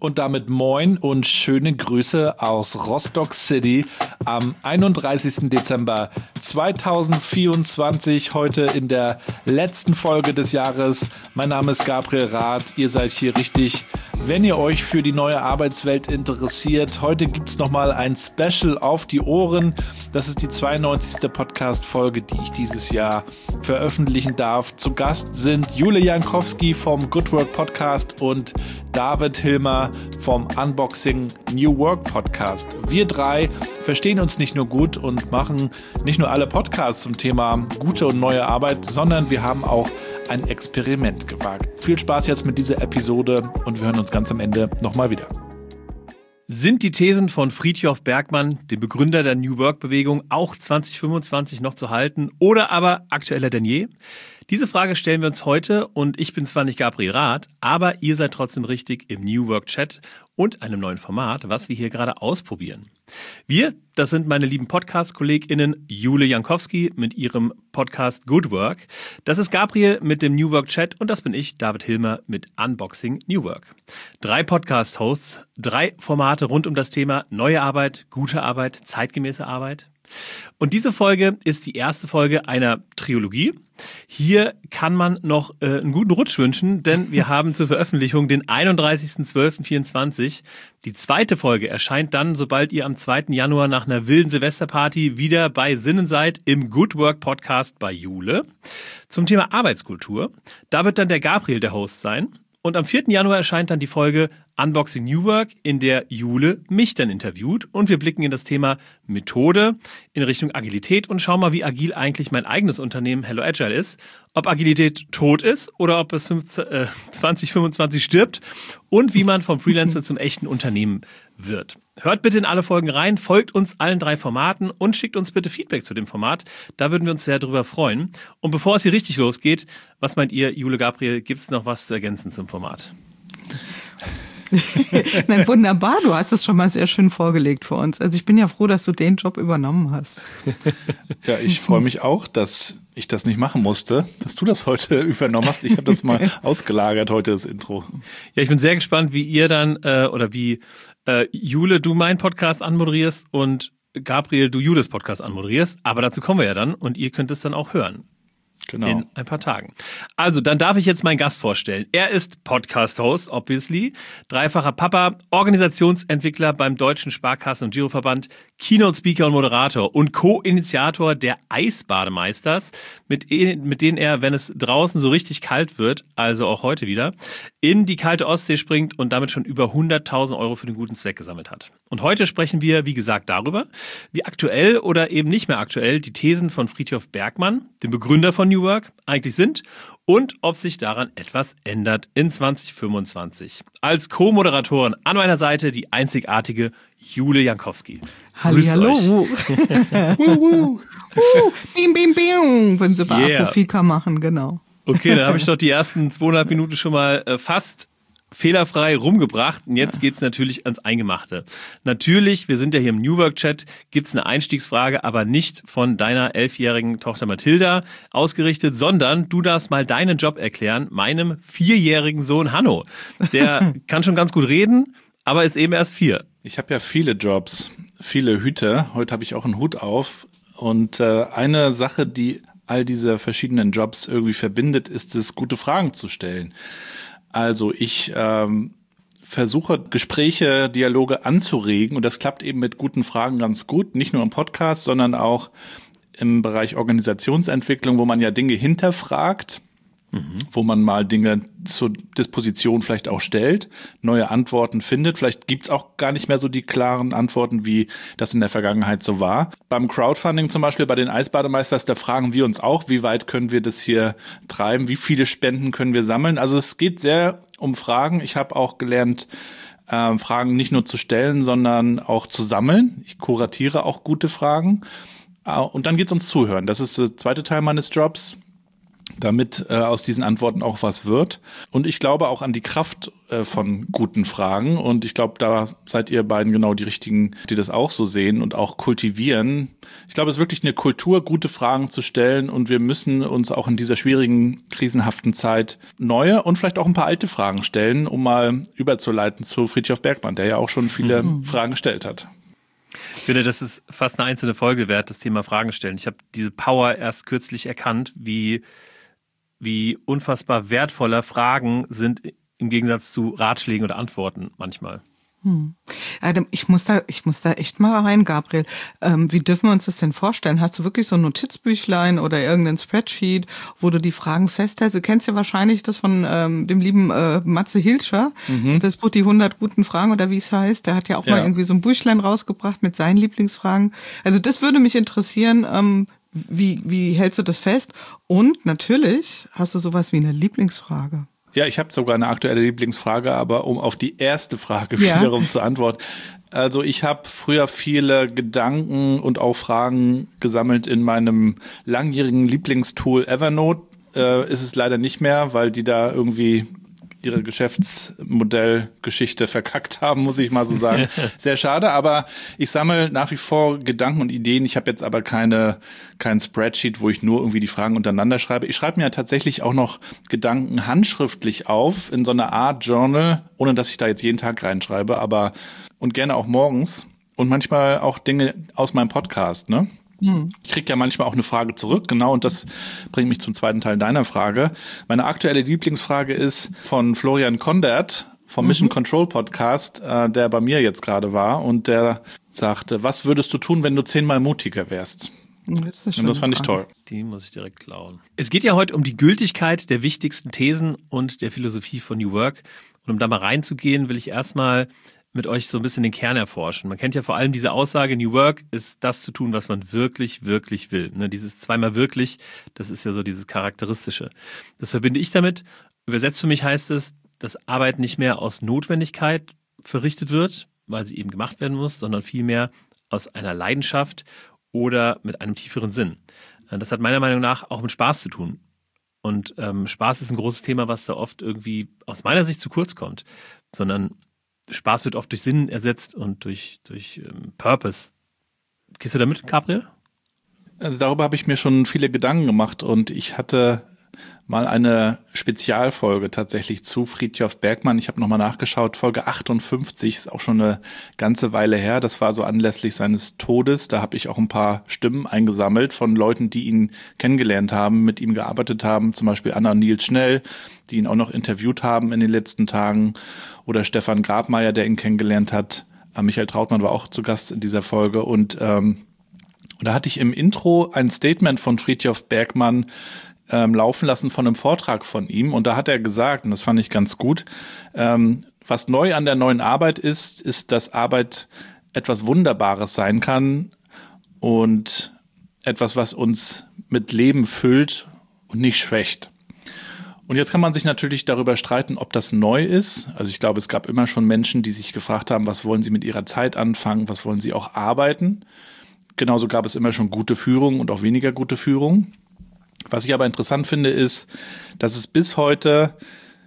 Und damit moin und schöne Grüße aus Rostock City am 31. Dezember 2024, heute in der letzten Folge des Jahres. Mein Name ist Gabriel Rath, ihr seid hier richtig, wenn ihr euch für die neue Arbeitswelt interessiert. Heute gibt es nochmal ein Special auf die Ohren. Das ist die 92. Podcast-Folge, die ich dieses Jahr veröffentlichen darf. Zu Gast sind Jule Jankowski vom Good Work Podcast und David Hilmer vom Unboxing New Work Podcast. Wir drei verstehen uns nicht nur gut und machen nicht nur alle Podcasts zum Thema gute und neue Arbeit, sondern wir haben auch ein Experiment gewagt. Viel Spaß jetzt mit dieser Episode und wir hören uns ganz am Ende nochmal wieder. Sind die Thesen von Frithjof Bergmann, dem Begründer der New Work-Bewegung, auch 2025 noch zu halten oder aber aktueller denn je? Diese Frage stellen wir uns heute und ich bin zwar nicht Gabriel Rath, aber ihr seid trotzdem richtig im New Work Chat und einem neuen Format, was wir hier gerade ausprobieren. Wir, das sind meine lieben Podcast-KollegInnen Jule Jankowski mit ihrem Podcast Good Work. Das ist Gabriel mit dem New Work Chat und das bin ich, David Hilmer, mit Unboxing New Work. 3 Podcast-Hosts, 3 Formate rund um das Thema neue Arbeit, gute Arbeit, zeitgemäße Arbeit. Und diese Folge ist die erste Folge einer Trilogie. Hier kann man noch einen guten Rutsch wünschen, denn wir haben zur Veröffentlichung den 31.12.24. Die zweite Folge erscheint dann, sobald ihr am 2. Januar nach einer wilden Silvesterparty wieder bei Sinnen seid, im Good Work Podcast bei Jule zum Thema Arbeitskultur. Da wird dann der Gabriel der Host sein. Und am 4. Januar erscheint dann die Folge Unboxing New Work, in der Jule mich dann interviewt. Und wir blicken in das Thema Methode in Richtung Agilität und schauen mal, wie agil eigentlich mein eigenes Unternehmen Hello Agile ist. Ob Agilität tot ist oder ob es 2025 stirbt und wie man vom Freelancer zum echten Unternehmen wird. Hört bitte in alle Folgen rein, folgt uns allen 3 Formaten und schickt uns bitte Feedback zu dem Format. Da würden wir uns sehr drüber freuen. Und bevor es hier richtig losgeht, was meint ihr, Jule, Gabriel, gibt es noch was zu ergänzen zum Format? Nein, wunderbar, du hast es schon mal sehr schön vorgelegt für uns. Also ich bin ja froh, dass du den Job übernommen hast. Ja, ich freue mich auch, dass ich das nicht machen musste, dass du das heute übernommen hast. Ich habe das mal ausgelagert heute, das Intro. Ja, ich bin sehr gespannt, wie ihr dann, oder wie Jule, du meinen Podcast anmoderierst und Gabriel, du Jules Podcast anmoderierst. Aber dazu kommen wir ja dann und ihr könnt es dann auch hören. Genau. In ein paar Tagen. Also, dann darf ich jetzt meinen Gast vorstellen. Er ist Podcast-Host, obviously, dreifacher Papa, Organisationsentwickler beim Deutschen Sparkassen- und Giroverband, Keynote-Speaker und Moderator und Co-Initiator der Eisbademeisters, mit denen er, wenn es draußen so richtig kalt wird, also auch heute wieder, in die kalte Ostsee springt und damit schon über 100.000 Euro für den guten Zweck gesammelt hat. Und heute sprechen wir, wie gesagt, darüber, wie aktuell oder eben nicht mehr aktuell die Thesen von Frithjof Bergmann, dem Begründer von New Work, eigentlich sind und ob sich daran etwas ändert in 2025. Als Co-Moderatorin an meiner Seite die einzigartige Jule Jankowski. Hallihallo. Bim, bim, bim. Wenn sie bei Apofika machen, genau. Okay, dann habe ich doch die ersten 2,5 Minuten schon mal fast fehlerfrei rumgebracht und jetzt geht's natürlich ans Eingemachte. Natürlich, wir sind ja hier im New Work Chat, gibt's eine Einstiegsfrage, aber nicht von deiner 11-jährigen Tochter Mathilda ausgerichtet, sondern du darfst mal deinen Job erklären, meinem 4-jährigen Sohn Hanno. Der kann schon ganz gut reden, aber ist eben erst 4. Ich habe ja viele Jobs, viele Hüte. Heute habe ich auch einen Hut auf und eine Sache, die all diese verschiedenen Jobs irgendwie verbindet, ist es, gute Fragen zu stellen. Also ich versuche Gespräche, Dialoge anzuregen und das klappt eben mit guten Fragen ganz gut, nicht nur im Podcast, sondern auch im Bereich Organisationsentwicklung, wo man ja Dinge hinterfragt, wo man mal Dinge zur Disposition vielleicht auch stellt, neue Antworten findet. Vielleicht gibt's auch gar nicht mehr so die klaren Antworten, wie das in der Vergangenheit so war. Beim Crowdfunding zum Beispiel, bei den Eisbademeisters, da fragen wir uns auch, wie weit können wir das hier treiben, wie viele Spenden können wir sammeln. Also es geht sehr um Fragen. Ich habe auch gelernt, Fragen nicht nur zu stellen, sondern auch zu sammeln. Ich kuratiere auch gute Fragen. Und dann geht's ums Zuhören. Das ist der zweite Teil meines Jobs. damit aus diesen Antworten auch was wird. Und ich glaube auch an die Kraft von guten Fragen. Und ich glaube, da seid ihr beiden genau die Richtigen, die das auch so sehen und auch kultivieren. Ich glaube, es ist wirklich eine Kultur, gute Fragen zu stellen. Und wir müssen uns auch in dieser schwierigen, krisenhaften Zeit neue und vielleicht auch ein paar alte Fragen stellen, um mal überzuleiten zu Frithjof Bergmann, der ja auch schon viele Fragen gestellt hat. Ich finde, das ist fast eine einzelne Folge wert, das Thema Fragen stellen. Ich habe diese Power erst kürzlich erkannt, wie unfassbar wertvoller Fragen sind im Gegensatz zu Ratschlägen oder Antworten manchmal. Ich muss da echt mal rein, Gabriel. Wie dürfen wir uns das denn vorstellen? Hast du wirklich so ein Notizbüchlein oder irgendein Spreadsheet, wo du die Fragen festhältst? Du kennst ja wahrscheinlich das von dem lieben Matze Hilscher, das Buch Die 100 guten Fragen oder wie es heißt. Der hat ja auch mal irgendwie so ein Büchlein rausgebracht mit seinen Lieblingsfragen. Also das würde mich interessieren. Wie hältst du das fest? Und natürlich hast du sowas wie eine Lieblingsfrage. Ja, ich habe sogar eine aktuelle Lieblingsfrage, aber um auf die erste Frage wiederum zu antworten. Also ich habe früher viele Gedanken und auch Fragen gesammelt in meinem langjährigen Lieblingstool Evernote. Ist es leider nicht mehr, weil die da irgendwie ihre Geschäftsmodellgeschichte verkackt haben, muss ich mal so sagen. Sehr schade, aber ich sammle nach wie vor Gedanken und Ideen. Ich habe jetzt aber kein Spreadsheet, wo ich nur irgendwie die Fragen untereinander schreibe. Ich schreibe mir ja tatsächlich auch noch Gedanken handschriftlich auf in so einer Art Journal, ohne dass ich da jetzt jeden Tag reinschreibe, aber und gerne auch morgens und manchmal auch Dinge aus meinem Podcast, ne? Ich kriege ja manchmal auch eine Frage zurück, genau, und das bringt mich zum zweiten Teil deiner Frage. Meine aktuelle Lieblingsfrage ist von Florian Kondert vom Mission Control Podcast, der bei mir jetzt gerade war, und der sagte, was würdest du tun, wenn du 10-mal mutiger wärst? Und das fand ich toll. Die muss ich direkt klauen. Es geht ja heute um die Gültigkeit der wichtigsten Thesen und der Philosophie von New Work. Und um da mal reinzugehen, will ich erstmal mit euch so ein bisschen den Kern erforschen. Man kennt ja vor allem diese Aussage, New Work ist das zu tun, was man wirklich, wirklich will. Ne, dieses zweimal wirklich, das ist ja so dieses Charakteristische. Das verbinde ich damit. Übersetzt für mich heißt es, dass Arbeit nicht mehr aus Notwendigkeit verrichtet wird, weil sie eben gemacht werden muss, sondern vielmehr aus einer Leidenschaft oder mit einem tieferen Sinn. Das hat meiner Meinung nach auch mit Spaß zu tun. Und Spaß ist ein großes Thema, was da oft irgendwie aus meiner Sicht zu kurz kommt, sondern Spaß wird oft durch Sinn ersetzt und durch Purpose. Gehst du damit, Gabriel? Darüber habe ich mir schon viele Gedanken gemacht und ich hatte mal eine Spezialfolge tatsächlich zu Frithjof Bergmann. Ich habe nochmal nachgeschaut, Folge 58, ist auch schon eine ganze Weile her. Das war so anlässlich seines Todes. Da habe ich auch ein paar Stimmen eingesammelt von Leuten, die ihn kennengelernt haben, mit ihm gearbeitet haben. Zum Beispiel Anna und Nils Schnell, die ihn auch noch interviewt haben in den letzten Tagen. Oder Stefan Grabmeier, der ihn kennengelernt hat. Michael Trautmann war auch zu Gast in dieser Folge. Und da hatte ich im Intro ein Statement von Frithjof Bergmann laufen lassen von einem Vortrag von ihm. Und da hat er gesagt, und das fand ich ganz gut, was neu an der neuen Arbeit ist, dass Arbeit etwas Wunderbares sein kann und etwas, was uns mit Leben füllt und nicht schwächt. Und jetzt kann man sich natürlich darüber streiten, ob das neu ist. Also ich glaube, es gab immer schon Menschen, die sich gefragt haben, was wollen sie mit ihrer Zeit anfangen, was wollen sie auch arbeiten. Genauso gab es immer schon gute Führung und auch weniger gute Führung. Was ich aber interessant finde, ist, dass es bis heute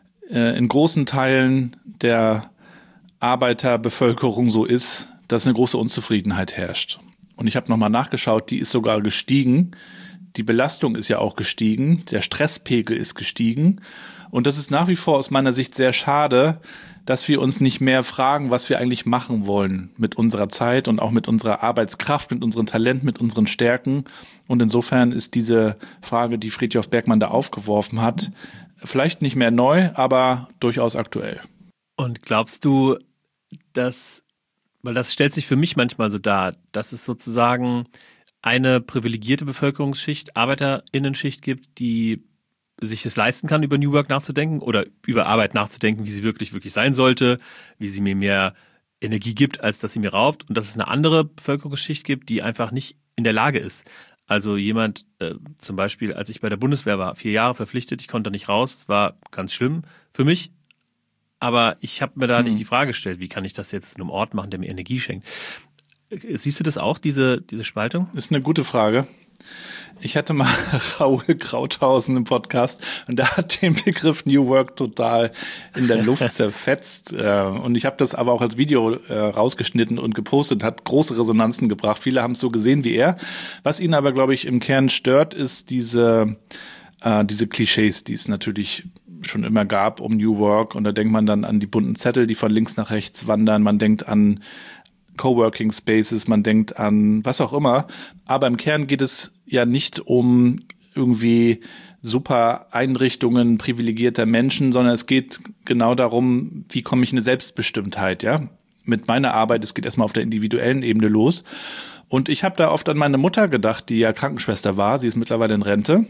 in großen Teilen der Arbeiterbevölkerung so ist, dass eine große Unzufriedenheit herrscht. Und ich habe nochmal nachgeschaut, die ist sogar gestiegen. Die Belastung ist ja auch gestiegen, der Stresspegel ist gestiegen. Und das ist nach wie vor aus meiner Sicht sehr schade, dass wir uns nicht mehr fragen, was wir eigentlich machen wollen mit unserer Zeit und auch mit unserer Arbeitskraft, mit unserem Talent, mit unseren Stärken. Und insofern ist diese Frage, die Frithjof Bergmann da aufgeworfen hat, vielleicht nicht mehr neu, aber durchaus aktuell. Und glaubst du, dass, weil das stellt sich für mich manchmal so dar, dass es sozusagen eine privilegierte Bevölkerungsschicht, ArbeiterInnenschicht gibt, die sich es leisten kann, über New Work nachzudenken oder über Arbeit nachzudenken, wie sie wirklich, wirklich sein sollte, wie sie mir mehr Energie gibt, als dass sie mir raubt, und dass es eine andere Bevölkerungsschicht gibt, die einfach nicht in der Lage ist. Also jemand, zum Beispiel, als ich bei der Bundeswehr war, 4 Jahre verpflichtet, ich konnte nicht raus, es war ganz schlimm für mich, aber ich habe mir da nicht die Frage gestellt, wie kann ich das jetzt in einem Ort machen, der mir Energie schenkt. Siehst du das auch, diese Spaltung? Ist eine gute Frage. Ich hatte mal Raoul Krauthausen im Podcast und der hat den Begriff New Work total in der Luft zerfetzt. Und ich habe das aber auch als Video rausgeschnitten und gepostet, hat große Resonanzen gebracht. Viele haben es so gesehen wie er. Was ihn aber, glaube ich, im Kern stört, ist diese Klischees, die es natürlich schon immer gab um New Work. Und da denkt man dann an die bunten Zettel, die von links nach rechts wandern. Man denkt an Coworking Spaces, man denkt an was auch immer. Aber im Kern geht es ja nicht um irgendwie super Einrichtungen privilegierter Menschen, sondern es geht genau darum, wie komme ich in eine Selbstbestimmtheit, ja? Mit meiner Arbeit, es geht erstmal auf der individuellen Ebene los. Und ich habe da oft an meine Mutter gedacht, die ja Krankenschwester war. Sie ist mittlerweile in Rente.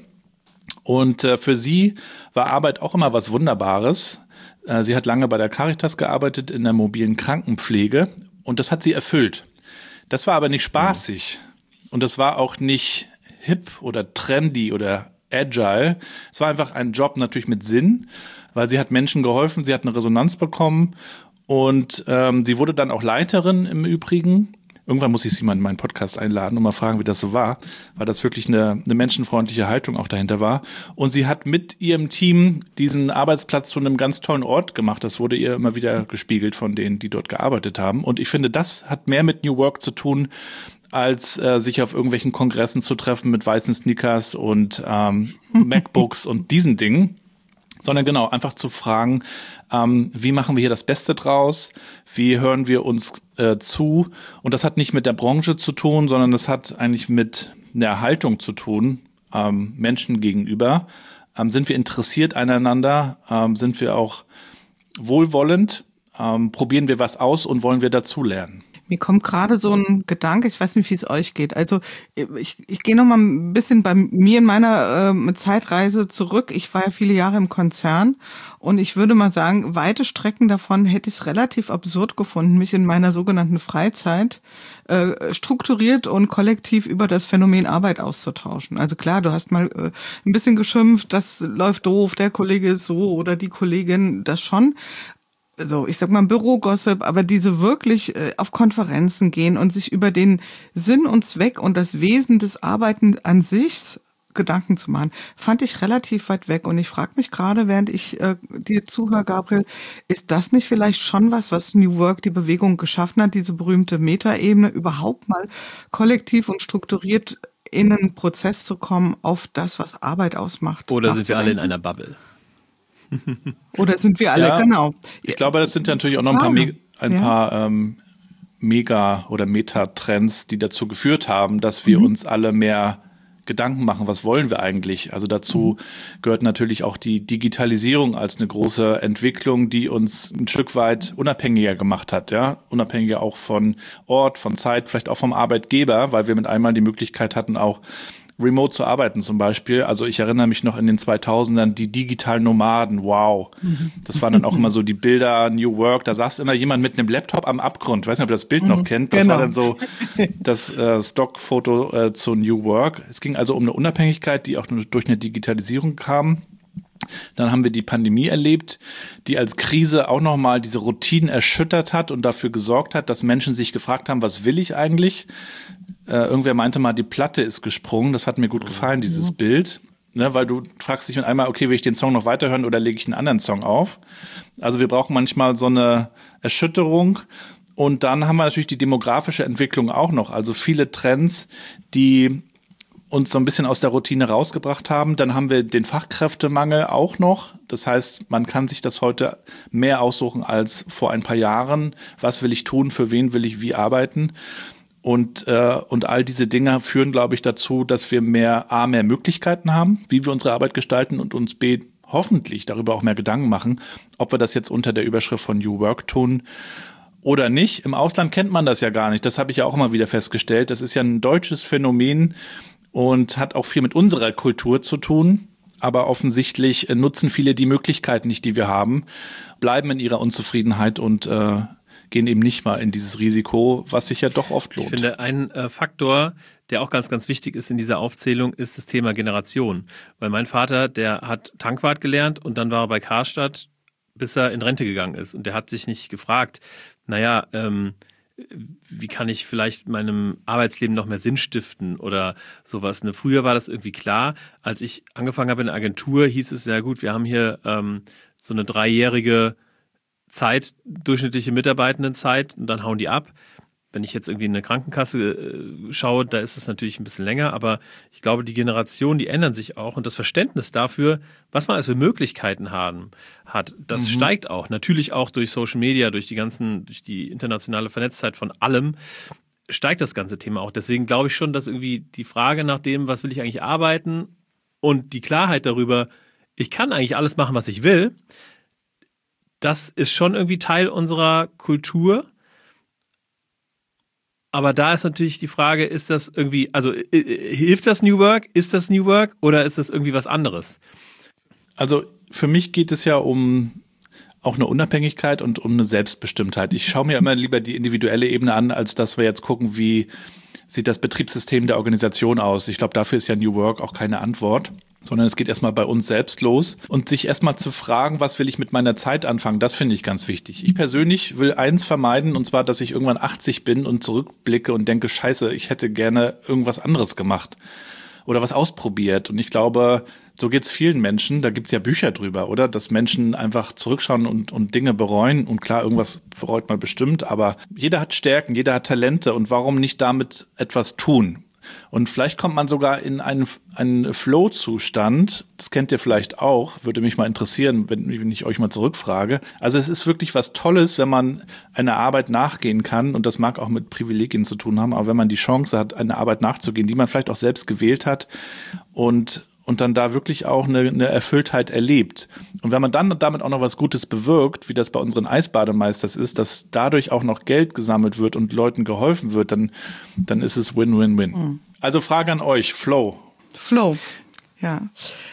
Und für sie war Arbeit auch immer was Wunderbares. Sie hat lange bei der Caritas gearbeitet in der mobilen Krankenpflege. Und das hat sie erfüllt. Das war aber nicht spaßig. Und das war auch nicht hip oder trendy oder agile. Es war einfach ein Job natürlich mit Sinn, weil sie hat Menschen geholfen, sie hat eine Resonanz bekommen und sie wurde dann auch Leiterin im Übrigen. Irgendwann muss ich sie mal in meinen Podcast einladen und mal fragen, wie das so war, weil das wirklich eine menschenfreundliche Haltung auch dahinter war. Und sie hat mit ihrem Team diesen Arbeitsplatz zu einem ganz tollen Ort gemacht. Das wurde ihr immer wieder gespiegelt von denen, die dort gearbeitet haben. Und ich finde, das hat mehr mit New Work zu tun, als sich auf irgendwelchen Kongressen zu treffen mit weißen Sneakers und MacBooks und diesen Dingen. Sondern genau, einfach zu fragen, wie machen wir hier das Beste draus? Wie hören wir uns zu? Und das hat nicht mit der Branche zu tun, sondern das hat eigentlich mit der Haltung zu tun, Menschen gegenüber. Sind wir interessiert aneinander? Sind wir auch wohlwollend? Probieren wir was aus und wollen wir dazulernen? Mir kommt gerade so ein Gedanke, ich weiß nicht, wie es euch geht. Also ich gehe noch mal ein bisschen bei mir in meiner Zeitreise zurück. Ich war ja viele Jahre im Konzern und ich würde mal sagen, weite Strecken davon hätte ich es relativ absurd gefunden, mich in meiner sogenannten Freizeit strukturiert und kollektiv über das Phänomen Arbeit auszutauschen. Also klar, du hast mal ein bisschen geschimpft, das läuft doof, der Kollege ist so oder die Kollegin, das schon. Also ich sag mal Bürogossip, aber diese wirklich auf Konferenzen gehen und sich über den Sinn und Zweck und das Wesen des Arbeiten an sich Gedanken zu machen, fand ich relativ weit weg. Und ich frage mich gerade, während ich dir zuhöre, Gabriel, ist das nicht vielleicht schon was New Work, die Bewegung geschaffen hat, diese berühmte Metaebene, überhaupt mal kollektiv und strukturiert in einen Prozess zu kommen auf das, was Arbeit ausmacht? Oder sind wir alle in einer Bubble? Oder sind wir alle, genau. Ich glaube, das sind ja natürlich auch noch ein paar Mega- oder Metatrends, die dazu geführt haben, dass wir uns alle mehr Gedanken machen, was wollen wir eigentlich? Also dazu gehört natürlich auch die Digitalisierung als eine große Entwicklung, die uns ein Stück weit unabhängiger gemacht hat, ja, unabhängiger auch von Ort, von Zeit, vielleicht auch vom Arbeitgeber, weil wir mit einmal die Möglichkeit hatten, auch remote zu arbeiten zum Beispiel. Also ich erinnere mich noch in den 2000ern, die digitalen Nomaden, wow. Das waren dann auch immer so die Bilder, New Work, da saß immer jemand mit einem Laptop am Abgrund. Ich weiß nicht, ob ihr das Bild noch kennt. Das war dann so das Stockfoto zu New Work. Es ging also um eine Unabhängigkeit, die auch durch eine Digitalisierung kam. Dann haben wir die Pandemie erlebt, die als Krise auch nochmal diese Routinen erschüttert hat und dafür gesorgt hat, dass Menschen sich gefragt haben, was will ich eigentlich? Irgendwer meinte mal, die Platte ist gesprungen. Das hat mir gut gefallen, dieses Bild. Ne, weil du fragst dich einmal, okay, will ich den Song noch weiterhören oder lege ich einen anderen Song auf? Also wir brauchen manchmal so eine Erschütterung. Und dann haben wir natürlich die demografische Entwicklung auch noch. Also viele Trends, die uns so ein bisschen aus der Routine rausgebracht haben. Dann haben wir den Fachkräftemangel auch noch. Das heißt, man kann sich das heute mehr aussuchen als vor ein paar Jahren. Was will ich tun? Für wen will ich wie arbeiten? Und all diese Dinge führen, glaube ich, dazu, dass wir mehr Möglichkeiten haben, wie wir unsere Arbeit gestalten und uns hoffentlich darüber auch mehr Gedanken machen, ob wir das jetzt unter der Überschrift von New Work tun oder nicht. Im Ausland kennt man das ja gar nicht. Das habe ich ja auch immer wieder festgestellt. Das ist ja ein deutsches Phänomen und hat auch viel mit unserer Kultur zu tun. Aber offensichtlich nutzen viele die Möglichkeiten nicht, die wir haben, bleiben in ihrer Unzufriedenheit und gehen eben nicht mal in dieses Risiko, was sich ja doch oft lohnt. Ich finde, ein Faktor, der auch ganz, ganz wichtig ist in dieser Aufzählung, ist das Thema Generation. Weil mein Vater, der hat Tankwart gelernt und dann war er bei Karstadt, bis er in Rente gegangen ist. Und der hat sich nicht gefragt, wie kann ich vielleicht meinem Arbeitsleben noch mehr Sinn stiften oder sowas. Ne? Früher war das irgendwie klar. Als ich angefangen habe in der Agentur, hieß es, ja gut, wir haben hier so eine 3-jährige Zeit, durchschnittliche Mitarbeitendenzeit und dann hauen die ab. Wenn ich jetzt irgendwie in eine Krankenkasse schaue, da ist es natürlich ein bisschen länger, aber ich glaube, die Generationen, die ändern sich auch und das Verständnis dafür, was man als für Möglichkeiten hat, das steigt auch. Natürlich auch durch Social Media, durch die internationale Vernetztheit von allem, steigt das ganze Thema auch. Deswegen glaube ich schon, dass irgendwie die Frage nach dem, was will ich eigentlich arbeiten und die Klarheit darüber, ich kann eigentlich alles machen, was ich will, das ist schon irgendwie Teil unserer Kultur. Aber da ist natürlich die Frage, ist das irgendwie, also hilft das New Work? Ist das New Work oder ist das irgendwie was anderes? Also für mich geht es ja um auch eine Unabhängigkeit und um eine Selbstbestimmtheit. Ich schaue mir immer lieber die individuelle Ebene an, als dass wir jetzt gucken, wie sieht das Betriebssystem der Organisation aus. Ich glaube, dafür ist ja New Work auch keine Antwort, sondern es geht erstmal bei uns selbst los und sich erstmal zu fragen, was will ich mit meiner Zeit anfangen, das finde ich ganz wichtig. Ich persönlich will eins vermeiden, und zwar, dass ich irgendwann 80 bin und zurückblicke und denke, scheiße, ich hätte gerne irgendwas anderes gemacht oder was ausprobiert. Und ich glaube, so geht's vielen Menschen, da gibt's ja Bücher drüber, oder? Dass Menschen einfach zurückschauen und Dinge bereuen. Und klar, irgendwas bereut man bestimmt, aber jeder hat Stärken, jeder hat Talente und warum nicht damit etwas tun? Und vielleicht kommt man sogar in einen Flow-Zustand, das kennt ihr vielleicht auch, würde mich mal interessieren, wenn ich euch mal zurückfrage. Also es ist wirklich was Tolles, wenn man einer Arbeit nachgehen kann, und das mag auch mit Privilegien zu tun haben, aber wenn man die Chance hat, einer Arbeit nachzugehen, die man vielleicht auch selbst gewählt hat und dann da wirklich auch eine Erfülltheit erlebt. Und wenn man dann damit auch noch was Gutes bewirkt, wie das bei unseren Eisbademeisters ist, dass dadurch auch noch Geld gesammelt wird und Leuten geholfen wird, dann ist es Win-Win-Win. Mhm. Also Frage an euch, Flow, ja.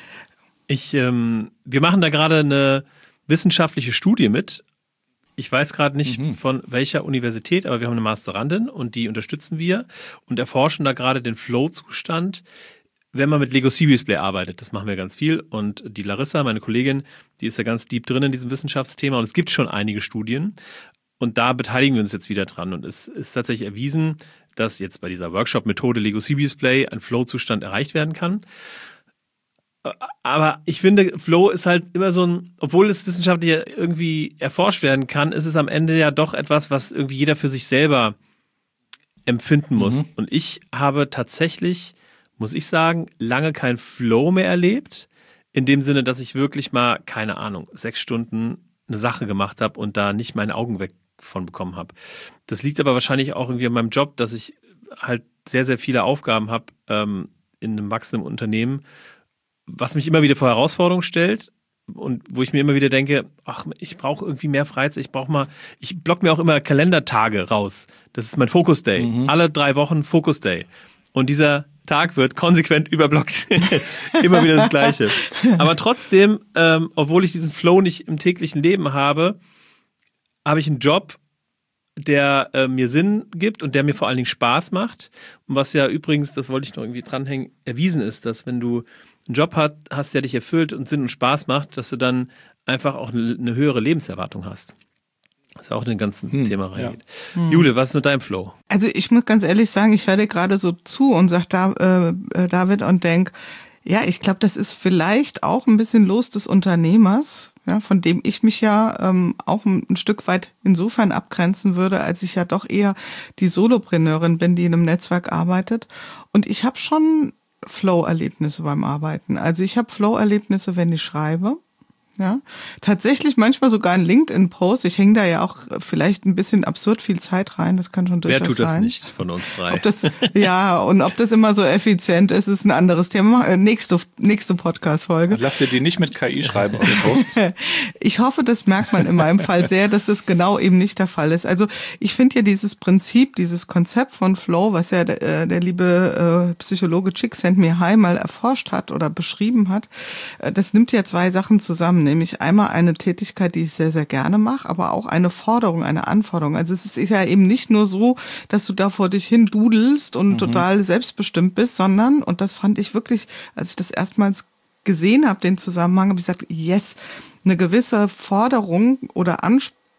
Wir machen da gerade eine wissenschaftliche Studie mit. Ich weiß gerade nicht von welcher Universität, aber wir haben eine Masterandin und die unterstützen wir und erforschen da gerade den Flow-Zustand, wenn man mit Lego Serious Play arbeitet. Das machen wir ganz viel. Und die Larissa, meine Kollegin, die ist ja ganz deep drin in diesem Wissenschaftsthema. Und es gibt schon einige Studien. Und da beteiligen wir uns jetzt wieder dran. Und es ist tatsächlich erwiesen, dass jetzt bei dieser Workshop-Methode Lego Serious Play ein Flow-Zustand erreicht werden kann. Aber ich finde, Flow ist halt immer so ein, obwohl es wissenschaftlich irgendwie erforscht werden kann, ist es am Ende ja doch etwas, was irgendwie jeder für sich selber empfinden muss. Und ich habe tatsächlich, muss ich sagen, lange kein Flow mehr erlebt. In dem Sinne, dass ich wirklich mal, keine Ahnung, 6 Stunden eine Sache gemacht habe und da nicht meine Augen weg von bekommen habe. Das liegt aber wahrscheinlich auch irgendwie an meinem Job, dass ich halt sehr, sehr viele Aufgaben habe in einem wachsenden Unternehmen, was mich immer wieder vor Herausforderungen stellt und wo ich mir immer wieder denke, ach, ich brauche irgendwie mehr Freizeit, ich block mir auch immer Kalendertage raus. Das ist mein Focus Day. Alle 3 Wochen Focus Day. Und dieser Tag wird konsequent überblockt. Immer wieder das Gleiche. Aber trotzdem, obwohl ich diesen Flow nicht im täglichen Leben habe ich einen Job, der mir Sinn gibt und der mir vor allen Dingen Spaß macht. Und was ja übrigens, das wollte ich noch irgendwie dranhängen, erwiesen ist, dass wenn du einen Job hast, der dich erfüllt und Sinn und Spaß macht, dass du dann einfach auch eine höhere Lebenserwartung hast. Was auch in den ganzen Thema reingeht. Ja. Jule, was ist mit deinem Flow? Also ich muss ganz ehrlich sagen, ich höre dir gerade so zu und sag David und denk, ja, ich glaube, das ist vielleicht auch ein bisschen Los des Unternehmers, ja, von dem ich mich ja auch ein Stück weit insofern abgrenzen würde, als ich ja doch eher die Solopreneurin bin, die in einem Netzwerk arbeitet. Und ich habe schon Flow-Erlebnisse beim Arbeiten. Also ich habe Flow-Erlebnisse, wenn ich schreibe. Ja, tatsächlich manchmal sogar ein LinkedIn-Post. Ich hänge da ja auch vielleicht ein bisschen absurd viel Zeit rein. Das kann schon durchaus sein. Wer tut das nicht von uns 3? Und ob das immer so effizient ist ein anderes Thema. Nächste Podcast-Folge. Lass dir die nicht mit KI schreiben auf den Post. Ich hoffe, das merkt man in meinem Fall sehr, dass das genau eben nicht der Fall ist. Also ich finde ja dieses Prinzip, dieses Konzept von Flow, was ja der liebe Psychologe Csikszentmihalyi mal erforscht hat oder beschrieben hat, das nimmt ja 2 Sachen zusammen. Nämlich einmal eine Tätigkeit, die ich sehr, sehr gerne mache, aber auch eine Forderung, eine Anforderung. Also es ist ja eben nicht nur so, dass du da vor dich hin dudelst und total selbstbestimmt bist, sondern, und das fand ich wirklich, als ich das erstmals gesehen habe, den Zusammenhang, habe ich gesagt, yes, eine gewisse Forderung oder Anspruch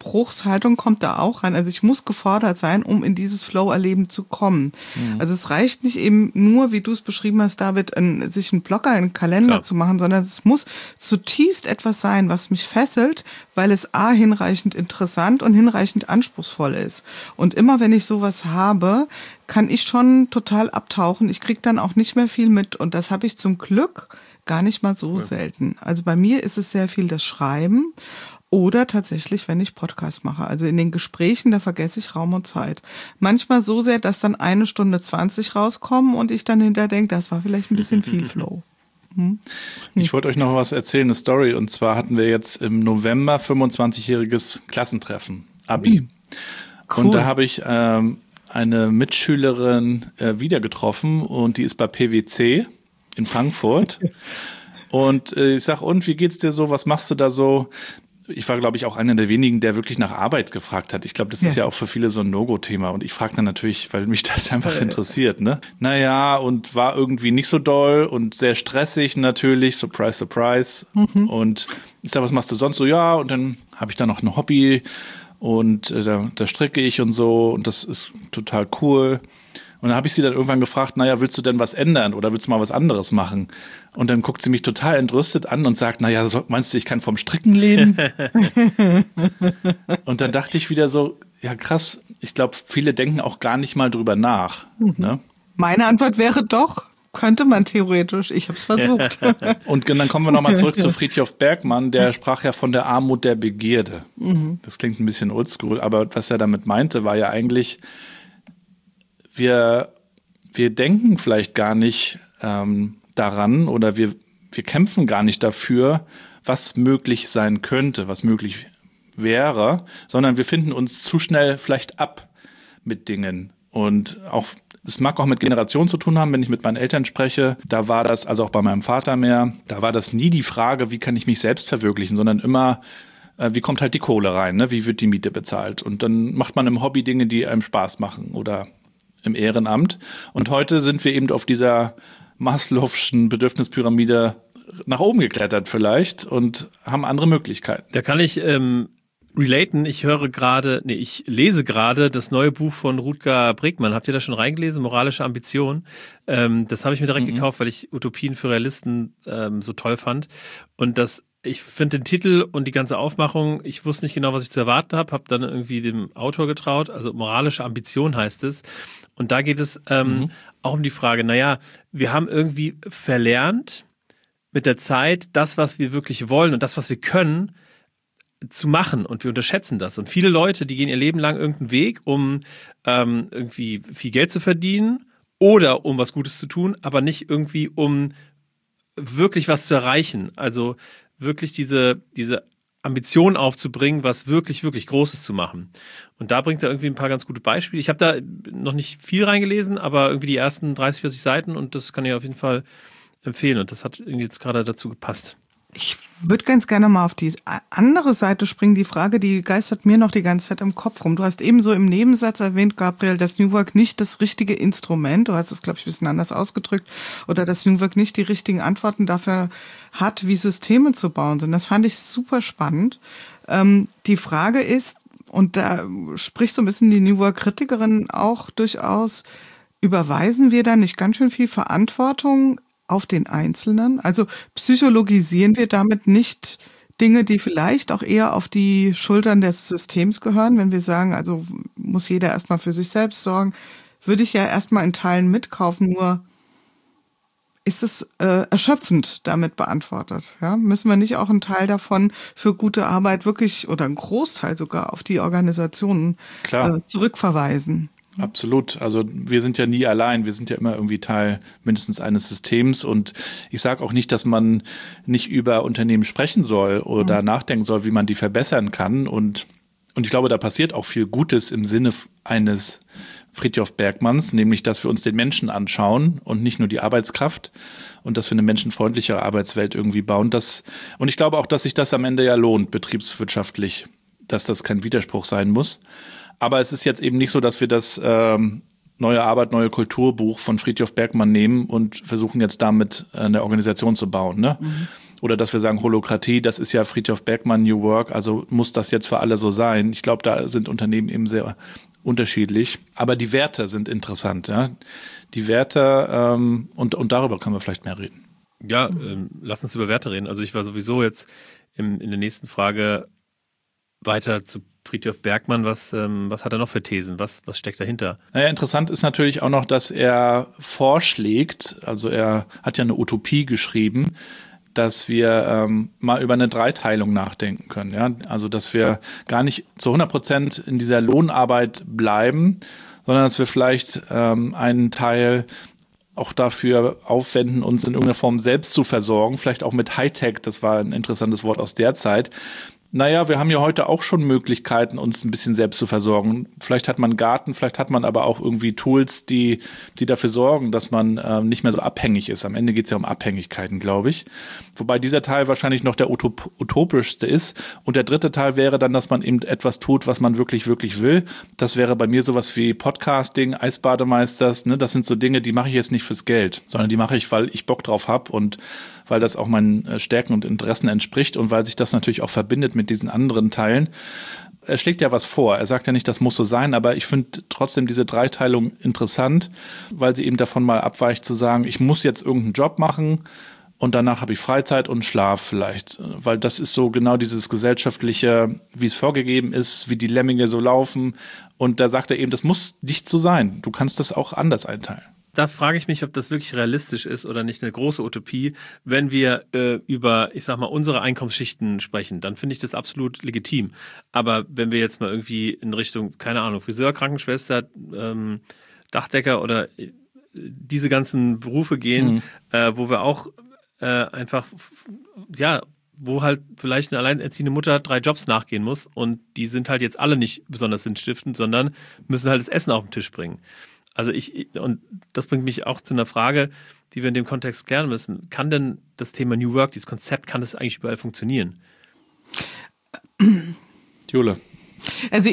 Anspruchshaltung kommt da auch rein. Also ich muss gefordert sein, um in dieses Flow-Erleben zu kommen. Also es reicht nicht eben nur, wie du es beschrieben hast, David, sich einen Blocker, einen Kalender zu machen, sondern es muss zutiefst etwas sein, was mich fesselt, weil es A, hinreichend interessant und hinreichend anspruchsvoll ist. Und immer wenn ich sowas habe, kann ich schon total abtauchen. Ich kriege dann auch nicht mehr viel mit. Und das habe ich zum Glück gar nicht mal so selten. Also bei mir ist es sehr viel das Schreiben oder tatsächlich, wenn ich Podcast mache. Also in den Gesprächen, da vergesse ich Raum und Zeit. Manchmal so sehr, dass dann 1:20 rauskommen und ich dann hinterher denke, das war vielleicht ein bisschen viel Flow. Ich wollte euch noch was erzählen, eine Story. Und zwar hatten wir jetzt im November 25-jähriges Klassentreffen, Abi. Cool. Und da habe ich eine Mitschülerin wieder getroffen und die ist bei PwC in Frankfurt. Und ich sag, und wie geht's dir so? Was machst du da so? Ich war, glaube ich, auch einer der wenigen, der wirklich nach Arbeit gefragt hat. Ich glaube, das ist ja auch für viele so ein No-Go-Thema. Und ich frage dann natürlich, weil mich das einfach interessiert, ne? Naja, und war irgendwie nicht so doll und sehr stressig natürlich. Surprise, surprise. Und ich sag, was machst du sonst so? Ja, und dann habe ich da noch ein Hobby und da stricke ich und so. Und das ist total cool. Und dann habe ich sie dann irgendwann gefragt, naja, willst du denn was ändern oder willst du mal was anderes machen? Und dann guckt sie mich total entrüstet an und sagt, naja, meinst du, ich kann vom Stricken leben? Und dann dachte ich wieder so, ja krass, ich glaube, viele denken auch gar nicht mal drüber nach. Ne? Meine Antwort wäre doch, könnte man theoretisch, ich habe es versucht. Und dann kommen wir nochmal zurück zu Frithjof Bergmann, der sprach ja von der Armut der Begierde. Das klingt ein bisschen oldschool, aber was er damit meinte, war ja eigentlich, wir denken vielleicht gar nicht daran oder wir kämpfen gar nicht dafür, was möglich sein könnte, was möglich wäre, sondern wir finden uns zu schnell vielleicht ab mit Dingen. Und auch es mag auch mit Generation zu tun haben, wenn ich mit meinen Eltern spreche, da war das, also auch bei meinem Vater mehr, da war das nie die Frage, wie kann ich mich selbst verwirklichen, sondern immer, wie kommt halt die Kohle rein, ne? Wie wird die Miete bezahlt? Und dann macht man im Hobby Dinge, die einem Spaß machen oder im Ehrenamt. Und heute sind wir eben auf dieser Maslow'schen Bedürfnispyramide nach oben geklettert vielleicht und haben andere Möglichkeiten. Da kann ich relaten. Ich lese gerade das neue Buch von Rutger Bregmann. Habt ihr das schon reingelesen? Moralische Ambition. Das habe ich mir direkt gekauft, weil ich Utopien für Realisten so toll fand. Und ich finde den Titel und die ganze Aufmachung, ich wusste nicht genau, was ich zu erwarten habe dann irgendwie dem Autor getraut. Also moralische Ambition heißt es. Und da geht es auch um die Frage, naja, wir haben irgendwie verlernt mit der Zeit, das, was wir wirklich wollen und das, was wir können, zu machen. Und wir unterschätzen das. Und viele Leute, die gehen ihr Leben lang irgendeinen Weg, um irgendwie viel Geld zu verdienen oder um was Gutes zu tun, aber nicht irgendwie, um wirklich was zu erreichen. Also wirklich diese Ambition aufzubringen, was wirklich, wirklich Großes zu machen. Und da bringt er irgendwie ein paar ganz gute Beispiele. Ich habe da noch nicht viel reingelesen, aber irgendwie die ersten 30, 40 Seiten und das kann ich auf jeden Fall empfehlen. Und das hat irgendwie jetzt gerade dazu gepasst. Ich würde ganz gerne mal auf die andere Seite springen. Die Frage, die geistert mir noch die ganze Zeit im Kopf rum. Du hast eben so im Nebensatz erwähnt, Gabriel, dass New Work nicht das richtige Instrument, du hast es, glaube ich, ein bisschen anders ausgedrückt, oder dass New Work nicht die richtigen Antworten dafür hat, wie Systeme zu bauen sind. Das fand ich super spannend. Die Frage ist, und da spricht so ein bisschen die New Work-Kritikerin auch durchaus, überweisen wir da nicht ganz schön viel Verantwortung auf den Einzelnen? Also psychologisieren wir damit nicht Dinge, die vielleicht auch eher auf die Schultern des Systems gehören, wenn wir sagen, also muss jeder erstmal für sich selbst sorgen, würde ich ja erstmal in Teilen mitkaufen, nur ist es erschöpfend damit beantwortet. Ja? Müssen wir nicht auch einen Teil davon für gute Arbeit wirklich oder einen Großteil sogar auf die Organisationen zurückverweisen? Absolut. Also wir sind ja nie allein. Wir sind ja immer irgendwie Teil mindestens eines Systems. Und ich sage auch nicht, dass man nicht über Unternehmen sprechen soll oder nachdenken soll, wie man die verbessern kann. Und ich glaube, da passiert auch viel Gutes im Sinne eines Frithjof Bergmanns, nämlich, dass wir uns den Menschen anschauen und nicht nur die Arbeitskraft und dass wir eine menschenfreundlichere Arbeitswelt irgendwie bauen. Und ich glaube auch, dass sich das am Ende ja lohnt, betriebswirtschaftlich, dass das kein Widerspruch sein muss. Aber es ist jetzt eben nicht so, dass wir das Neue Arbeit, neue Kulturbuch von Frithjof Bergmann nehmen und versuchen jetzt damit eine Organisation zu bauen. Ne? Oder dass wir sagen, Holokratie, das ist ja Frithjof Bergmann, New Work, also muss das jetzt für alle so sein. Ich glaube, da sind Unternehmen eben sehr unterschiedlich. Aber die Werte sind interessant. Ja? Die Werte, und darüber können wir vielleicht mehr reden. Ja, lass uns über Werte reden. Also ich war sowieso jetzt in der nächsten Frage weiter zu Frithjof Bergmann. Was hat er noch für Thesen? Was steckt dahinter? Naja, interessant ist natürlich auch noch, dass er vorschlägt, also er hat ja eine Utopie geschrieben, dass wir mal über eine Dreiteilung nachdenken können. Ja? Also dass wir gar nicht zu 100% in dieser Lohnarbeit bleiben, sondern dass wir vielleicht einen Teil auch dafür aufwenden, uns in irgendeiner Form selbst zu versorgen, vielleicht auch mit Hightech, das war ein interessantes Wort aus der Zeit. Naja, wir haben ja heute auch schon Möglichkeiten, uns ein bisschen selbst zu versorgen. Vielleicht hat man einen Garten, vielleicht hat man aber auch irgendwie Tools, die dafür sorgen, dass man nicht mehr so abhängig ist. Am Ende geht es ja um Abhängigkeiten, glaube ich. Wobei dieser Teil wahrscheinlich noch der utopischste ist. Und der dritte Teil wäre dann, dass man eben etwas tut, was man wirklich, wirklich will. Das wäre bei mir sowas wie Podcasting, Eisbademeisters. Ne? Das sind so Dinge, die mache ich jetzt nicht fürs Geld, sondern die mache ich, weil ich Bock drauf habe und weil das auch meinen Stärken und Interessen entspricht und weil sich das natürlich auch verbindet mit diesen anderen Teilen. Er schlägt ja was vor. Er sagt ja nicht, das muss so sein, aber ich finde trotzdem diese Dreiteilung interessant, weil sie eben davon mal abweicht zu sagen, ich muss jetzt irgendeinen Job machen und danach habe ich Freizeit und Schlaf vielleicht. Weil das ist so genau dieses gesellschaftliche, wie es vorgegeben ist, wie die Lemminge so laufen. Und da sagt er eben, das muss nicht so sein. Du kannst das auch anders einteilen. Da frage ich mich, ob das wirklich realistisch ist oder nicht eine große Utopie. Wenn wir über, ich sag mal, unsere Einkommensschichten sprechen, dann finde ich das absolut legitim. Aber wenn wir jetzt mal irgendwie in Richtung, keine Ahnung, Friseur, Krankenschwester, Dachdecker oder diese ganzen Berufe gehen, wo wir auch einfach, ja, wo halt vielleicht eine alleinerziehende Mutter 3 Jobs nachgehen muss und die sind halt jetzt alle nicht besonders sinnstiftend, sondern müssen halt das Essen auf den Tisch bringen. Also und das bringt mich auch zu einer Frage, die wir in dem Kontext klären müssen. Kann denn das Thema New Work, dieses Konzept, kann das eigentlich überall funktionieren? Jule. Also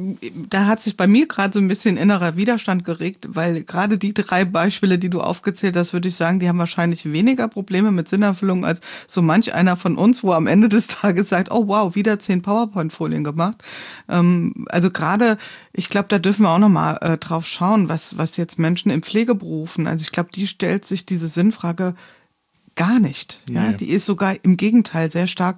da hat sich bei mir gerade so ein bisschen innerer Widerstand geregt, weil gerade die 3 Beispiele, die du aufgezählt hast, würde ich sagen, die haben wahrscheinlich weniger Probleme mit Sinnerfüllung als so manch einer von uns, wo am Ende des Tages sagt, oh wow, wieder 10 PowerPoint-Folien gemacht. Also gerade, ich glaube, da dürfen wir auch nochmal drauf schauen, was jetzt Menschen in Pflegeberufen, also ich glaube, die stellt sich diese Sinnfrage gar nicht. Ja, die ist sogar im Gegenteil sehr stark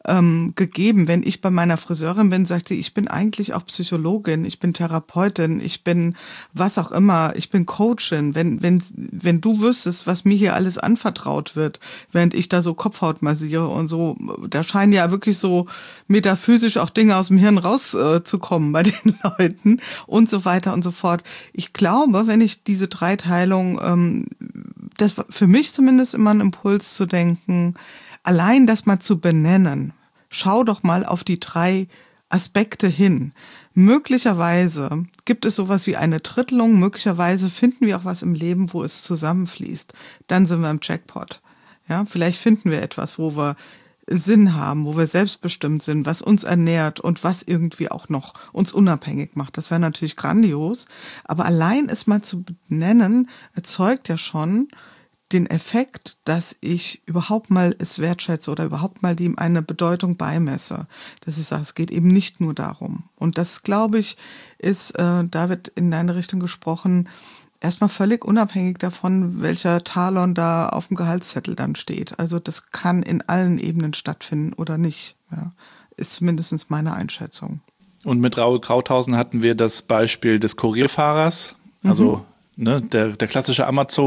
gegeben. Wenn ich bei meiner Friseurin bin, sagte ich bin eigentlich auch Psychologin, ich bin Therapeutin, ich bin was auch immer, ich bin Coachin. Wenn du wüsstest, was mir hier alles anvertraut wird, während ich da so Kopfhaut massiere und so, da scheinen ja wirklich so metaphysisch auch Dinge aus dem Hirn rauszukommen bei den Leuten und so weiter und so fort. Ich glaube, wenn ich diese Dreiteilung, das war für mich zumindest immer ein Impuls zu denken, allein das mal zu benennen, schau doch mal auf die 3 Aspekte hin. Möglicherweise gibt es sowas wie eine Drittelung, möglicherweise finden wir auch was im Leben, wo es zusammenfließt. Dann sind wir im Jackpot. Ja, vielleicht finden wir etwas, wo wir Sinn haben, wo wir selbstbestimmt sind, was uns ernährt und was irgendwie auch noch uns unabhängig macht. Das wäre natürlich grandios. Aber allein es mal zu benennen, erzeugt ja schon den Effekt, dass ich überhaupt mal es wertschätze oder überhaupt mal dem eine Bedeutung beimesse. Dass ich sage, es geht eben nicht nur darum. Und das, glaube ich, ist, da wird in deine Richtung gesprochen, erstmal völlig unabhängig davon, welcher Talon da auf dem Gehaltszettel dann steht. Also das kann in allen Ebenen stattfinden oder nicht. Ja. Ist zumindest meine Einschätzung. Und mit Raoul Krauthausen hatten wir das Beispiel des Kurierfahrers, also der klassische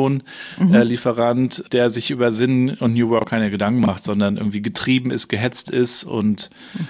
Amazon-Lieferant, der sich über Sinn und New Work keine Gedanken macht, sondern irgendwie getrieben ist, gehetzt ist und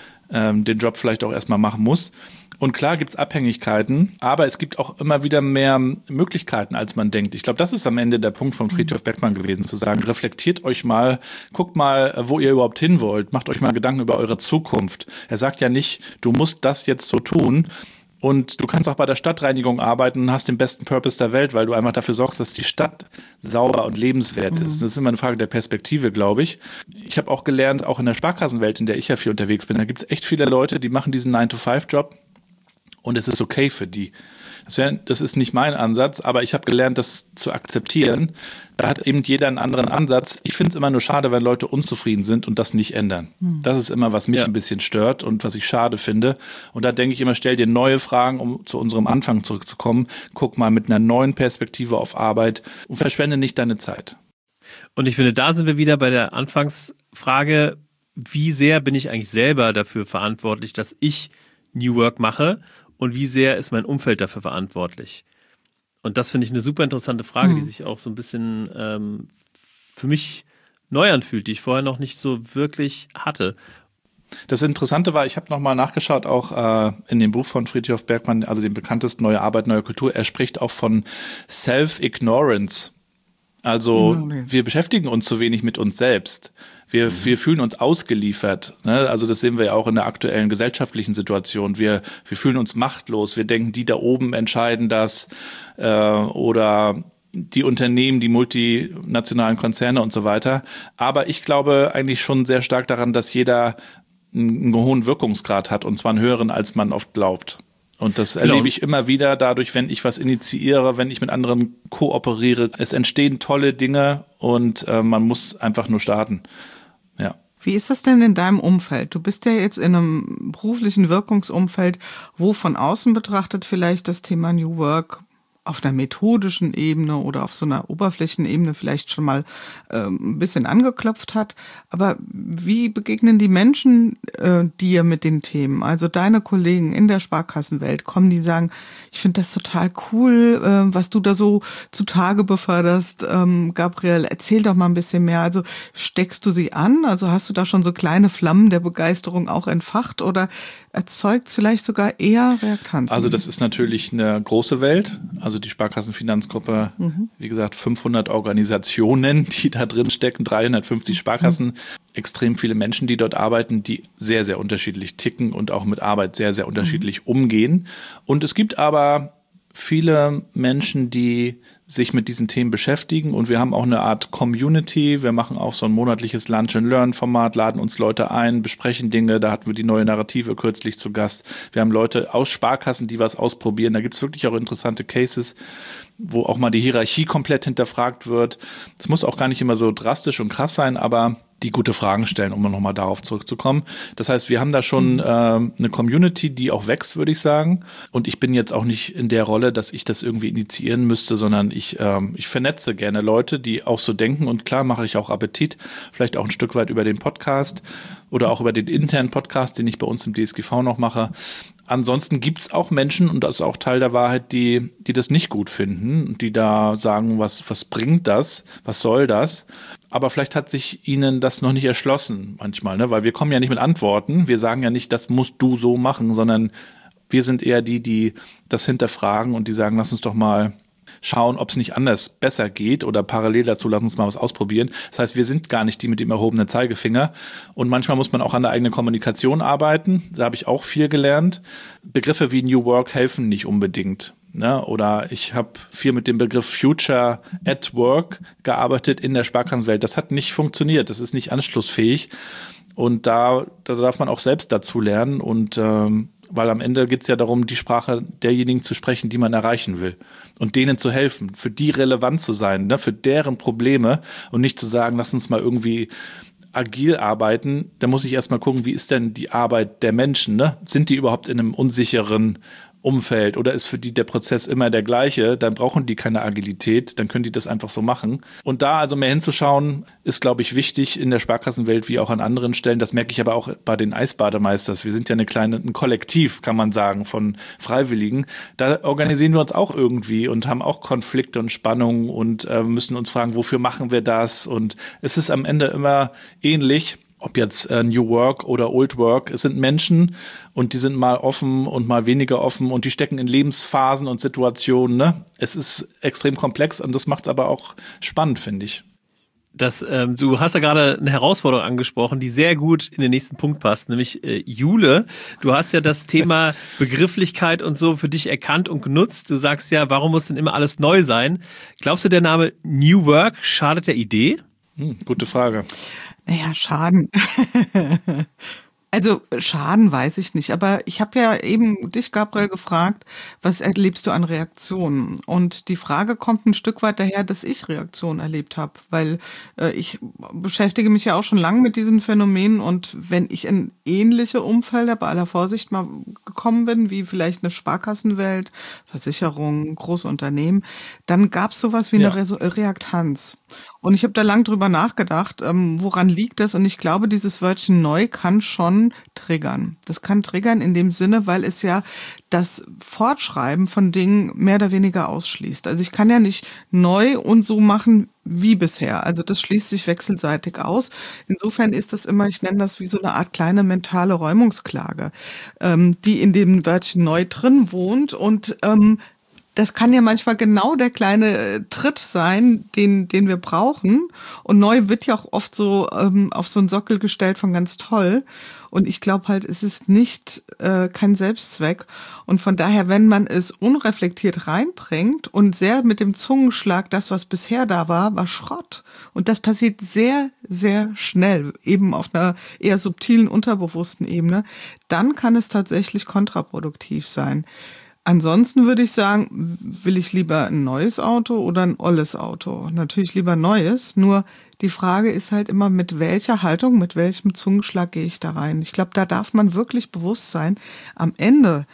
den Job vielleicht auch erstmal machen muss. Und klar gibt's Abhängigkeiten, aber es gibt auch immer wieder mehr Möglichkeiten, als man denkt. Ich glaube, das ist am Ende der Punkt von Frithjof Bergmann gewesen, zu sagen, reflektiert euch mal, guckt mal, wo ihr überhaupt hin wollt, macht euch mal Gedanken über eure Zukunft. Er sagt ja nicht, du musst das jetzt so tun, und du kannst auch bei der Stadtreinigung arbeiten und hast den besten Purpose der Welt, weil du einfach dafür sorgst, dass die Stadt sauber und lebenswert ist. Das ist immer eine Frage der Perspektive, glaube ich. Ich habe auch gelernt, auch in der Sparkassenwelt, in der ich ja viel unterwegs bin, da gibt es echt viele Leute, die machen diesen 9-to-5-Job und es ist okay für die. Das ist nicht mein Ansatz, aber ich habe gelernt, das zu akzeptieren. Da hat eben jeder einen anderen Ansatz. Ich finde es immer nur schade, wenn Leute unzufrieden sind und das nicht ändern. Das ist immer, was mich ein bisschen stört und was ich schade finde. Und da denke ich immer, stell dir neue Fragen, um zu unserem Anfang zurückzukommen. Guck mal mit einer neuen Perspektive auf Arbeit und verschwende nicht deine Zeit. Und ich finde, da sind wir wieder bei der Anfangsfrage, wie sehr bin ich eigentlich selber dafür verantwortlich, dass ich New Work mache? Und wie sehr ist mein Umfeld dafür verantwortlich? Und das finde ich eine super interessante Frage, die sich auch so ein bisschen für mich neu anfühlt, die ich vorher noch nicht so wirklich hatte. Das Interessante war, ich habe nochmal nachgeschaut, auch in dem Buch von Frithjof Bergmann, also dem bekanntesten Neue Arbeit, Neue Kultur. Er spricht auch von Self-Ignorance. Also wir beschäftigen uns zu wenig mit uns selbst. Wir fühlen uns ausgeliefert. Ne? Also das sehen wir ja auch in der aktuellen gesellschaftlichen Situation. Wir fühlen uns machtlos. Wir denken, die da oben entscheiden das oder die Unternehmen, die multinationalen Konzerne und so weiter. Aber ich glaube eigentlich schon sehr stark daran, dass jeder einen hohen Wirkungsgrad hat und zwar einen höheren, als man oft glaubt. Und das erlebe ich immer wieder dadurch, wenn ich was initiiere, wenn ich mit anderen kooperiere. Es entstehen tolle Dinge und man muss einfach nur starten. Ja. Wie ist das denn in deinem Umfeld? Du bist ja jetzt in einem beruflichen Wirkungsumfeld, wo von außen betrachtet vielleicht das Thema New Work auf einer methodischen Ebene oder auf so einer Oberflächenebene vielleicht schon mal ein bisschen angeklopft hat. Aber wie begegnen die Menschen dir mit den Themen? Also deine Kollegen in der Sparkassenwelt, kommen die sagen, ich finde das total cool, was du da so zutage beförderst. Gabriel, erzähl doch mal ein bisschen mehr. Also steckst du sie an? Also hast du da schon so kleine Flammen der Begeisterung auch entfacht oder erzeugt es vielleicht sogar eher Reaktanzen? Also das ist natürlich eine große Welt. Also die Sparkassenfinanzgruppe, wie gesagt, 500 Organisationen, die da drin stecken, 350 Sparkassen, extrem viele Menschen, die dort arbeiten, die sehr, sehr unterschiedlich ticken und auch mit Arbeit sehr, sehr unterschiedlich umgehen. Und es gibt aber viele Menschen, die sich mit diesen Themen beschäftigen und wir haben auch eine Art Community. Wir machen auch so ein monatliches Lunch-and-Learn-Format, laden uns Leute ein, besprechen Dinge. Da hatten wir die neue Narrative kürzlich zu Gast. Wir haben Leute aus Sparkassen, die was ausprobieren. Da gibt es wirklich auch interessante Cases, wo auch mal die Hierarchie komplett hinterfragt wird. Das muss auch gar nicht immer so drastisch und krass sein, aber die gute Fragen stellen, um nochmal darauf zurückzukommen. Das heißt, wir haben da schon eine Community, die auch wächst, würde ich sagen. Und ich bin jetzt auch nicht in der Rolle, dass ich das irgendwie initiieren müsste, sondern ich vernetze gerne Leute, die auch so denken. Und klar mache ich auch Appetit, vielleicht auch ein Stück weit über den Podcast oder auch über den internen Podcast, den ich bei uns im DSGV noch mache. Ansonsten gibt's auch Menschen, und das ist auch Teil der Wahrheit, die das nicht gut finden, die da sagen, was bringt das, was soll das? Aber vielleicht hat sich ihnen das noch nicht erschlossen manchmal, ne? Weil wir kommen ja nicht mit Antworten, wir sagen ja nicht, das musst du so machen, sondern wir sind eher die das hinterfragen und die sagen, lass uns doch mal schauen, ob es nicht anders besser geht oder parallel dazu, lass uns mal was ausprobieren. Das heißt, wir sind gar nicht die mit dem erhobenen Zeigefinger und manchmal muss man auch an der eigenen Kommunikation arbeiten. Da habe ich auch viel gelernt. Begriffe wie New Work helfen nicht unbedingt. Ne? Oder ich habe viel mit dem Begriff Future at Work gearbeitet in der Sparkassenwelt. Das hat nicht funktioniert, das ist nicht anschlussfähig und da darf man auch selbst dazu lernen und weil am Ende geht es ja darum, die Sprache derjenigen zu sprechen, die man erreichen will und denen zu helfen, für die relevant zu sein, ne? Für deren Probleme und nicht zu sagen, lass uns mal irgendwie agil arbeiten. Da muss ich erstmal gucken, wie ist denn die Arbeit der Menschen, ne? Sind die überhaupt in einem unsicheren Umfeld oder ist für die der Prozess immer der gleiche, dann brauchen die keine Agilität, dann können die das einfach so machen. Und da also mehr hinzuschauen, ist, glaube ich, wichtig in der Sparkassenwelt wie auch an anderen Stellen. Das merke ich aber auch bei den Eisbademeisters. Wir sind ja ein Kollektiv, kann man sagen, von Freiwilligen. Da organisieren wir uns auch irgendwie und haben auch Konflikte und Spannungen und müssen uns fragen, wofür machen wir das? Und es ist am Ende immer ähnlich. Ob jetzt New Work oder Old Work, es sind Menschen und die sind mal offen und mal weniger offen und die stecken in Lebensphasen und Situationen. Ne? Es ist extrem komplex und das macht es aber auch spannend, finde ich. Du hast ja gerade eine Herausforderung angesprochen, die sehr gut in den nächsten Punkt passt, nämlich Jule. Du hast ja das Thema Begrifflichkeit und so für dich erkannt und genutzt. Du sagst ja, warum muss denn immer alles neu sein? Glaubst du, der Name New Work schadet der Idee? Gute Frage. Naja, Schaden. Also Schaden weiß ich nicht, aber ich habe ja eben dich, Gabriel, gefragt, was erlebst du an Reaktionen? Und die Frage kommt ein Stück weit daher, dass ich Reaktionen erlebt habe, weil ich beschäftige mich ja auch schon lange mit diesen Phänomenen und wenn ich in ähnliche Umfelder bei aller Vorsicht mal gekommen bin, wie vielleicht eine Sparkassenwelt, Versicherungen, große Unternehmen, dann gab es sowas wie eine Reaktanz. Und ich habe da lang drüber nachgedacht, woran liegt das? Und ich glaube, dieses Wörtchen neu kann schon triggern. Das kann triggern in dem Sinne, weil es ja das Fortschreiben von Dingen mehr oder weniger ausschließt. Also ich kann ja nicht neu und so machen wie bisher. Also das schließt sich wechselseitig aus. Insofern ist das immer, ich nenne das wie so eine Art kleine mentale Räumungsklage, die in dem Wörtchen neu drin wohnt und das kann ja manchmal genau der kleine Tritt sein, den wir brauchen. Und neu wird ja auch oft so auf so einen Sockel gestellt von ganz toll. Und ich glaube halt, es ist nicht kein Selbstzweck. Und von daher, wenn man es unreflektiert reinbringt und sehr mit dem Zungenschlag, das, was bisher da war Schrott. Und das passiert sehr, sehr schnell, eben auf einer eher subtilen, unterbewussten Ebene, dann kann es tatsächlich kontraproduktiv sein. Ansonsten würde ich sagen, will ich lieber ein neues Auto oder ein olles Auto? Natürlich lieber neues, nur die Frage ist halt immer, mit welcher Haltung, mit welchem Zungenschlag gehe ich da rein? Ich glaube, da darf man wirklich bewusst sein. Am Ende,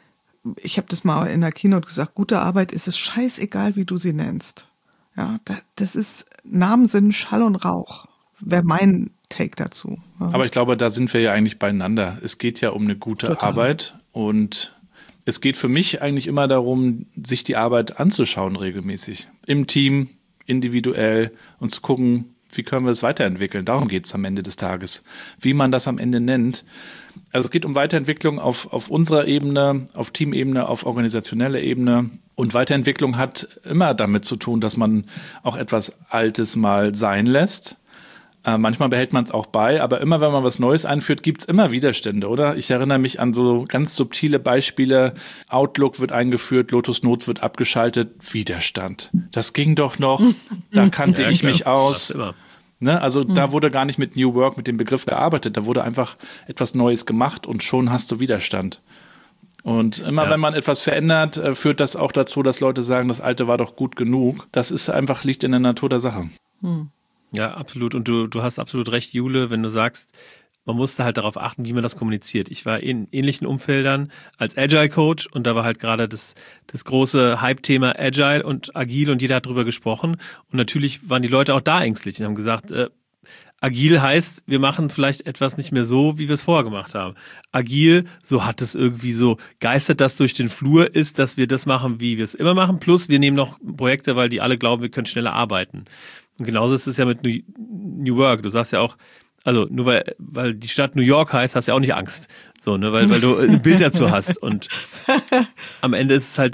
ich habe das mal in der Keynote gesagt, gute Arbeit ist es scheißegal, wie du sie nennst. Ja, das ist Namen sind Schall und Rauch, wäre mein Take dazu. Ja. Aber ich glaube, da sind wir ja eigentlich beieinander. Es geht ja um eine gute Arbeit und es geht für mich eigentlich immer darum, sich die Arbeit anzuschauen regelmäßig. Im Team, individuell und zu gucken, wie können wir es weiterentwickeln. Darum geht es am Ende des Tages. Wie man das am Ende nennt. Also es geht um Weiterentwicklung auf unserer Ebene, auf Teamebene, auf organisationeller Ebene. Und Weiterentwicklung hat immer damit zu tun, dass man auch etwas Altes mal sein lässt. Manchmal behält man es auch bei, aber immer, wenn man was Neues einführt, gibt es immer Widerstände, oder? Ich erinnere mich an so ganz subtile Beispiele. Outlook wird eingeführt, Lotus Notes wird abgeschaltet, Widerstand. Das ging doch noch, da kannte ich mich aus. Ne? Also da wurde gar nicht mit New Work, mit dem Begriff gearbeitet, da wurde einfach etwas Neues gemacht und schon hast du Widerstand. Und immer wenn man etwas verändert, führt das auch dazu, dass Leute sagen, das Alte war doch gut genug. Das ist einfach, liegt in der Natur der Sache. Ja, absolut. Und du hast absolut recht, Jule, wenn du sagst, man musste halt darauf achten, wie man das kommuniziert. Ich war in ähnlichen Umfeldern als Agile-Coach und da war halt gerade das große Hype-Thema Agile und Agil und jeder hat drüber gesprochen. Und natürlich waren die Leute auch da ängstlich und haben gesagt, Agil heißt, wir machen vielleicht etwas nicht mehr so, wie wir es vorher gemacht haben. Agil, so hat es irgendwie so geistert, das durch den Flur ist, dass wir das machen, wie wir es immer machen. Plus wir nehmen noch Projekte, weil die alle glauben, wir können schneller arbeiten. Und genauso ist es ja mit New Work. Du sagst ja auch, also nur weil die Stadt New York heißt, hast du ja auch nicht Angst. So, ne, weil du ein Bild dazu hast. Und am Ende ist es halt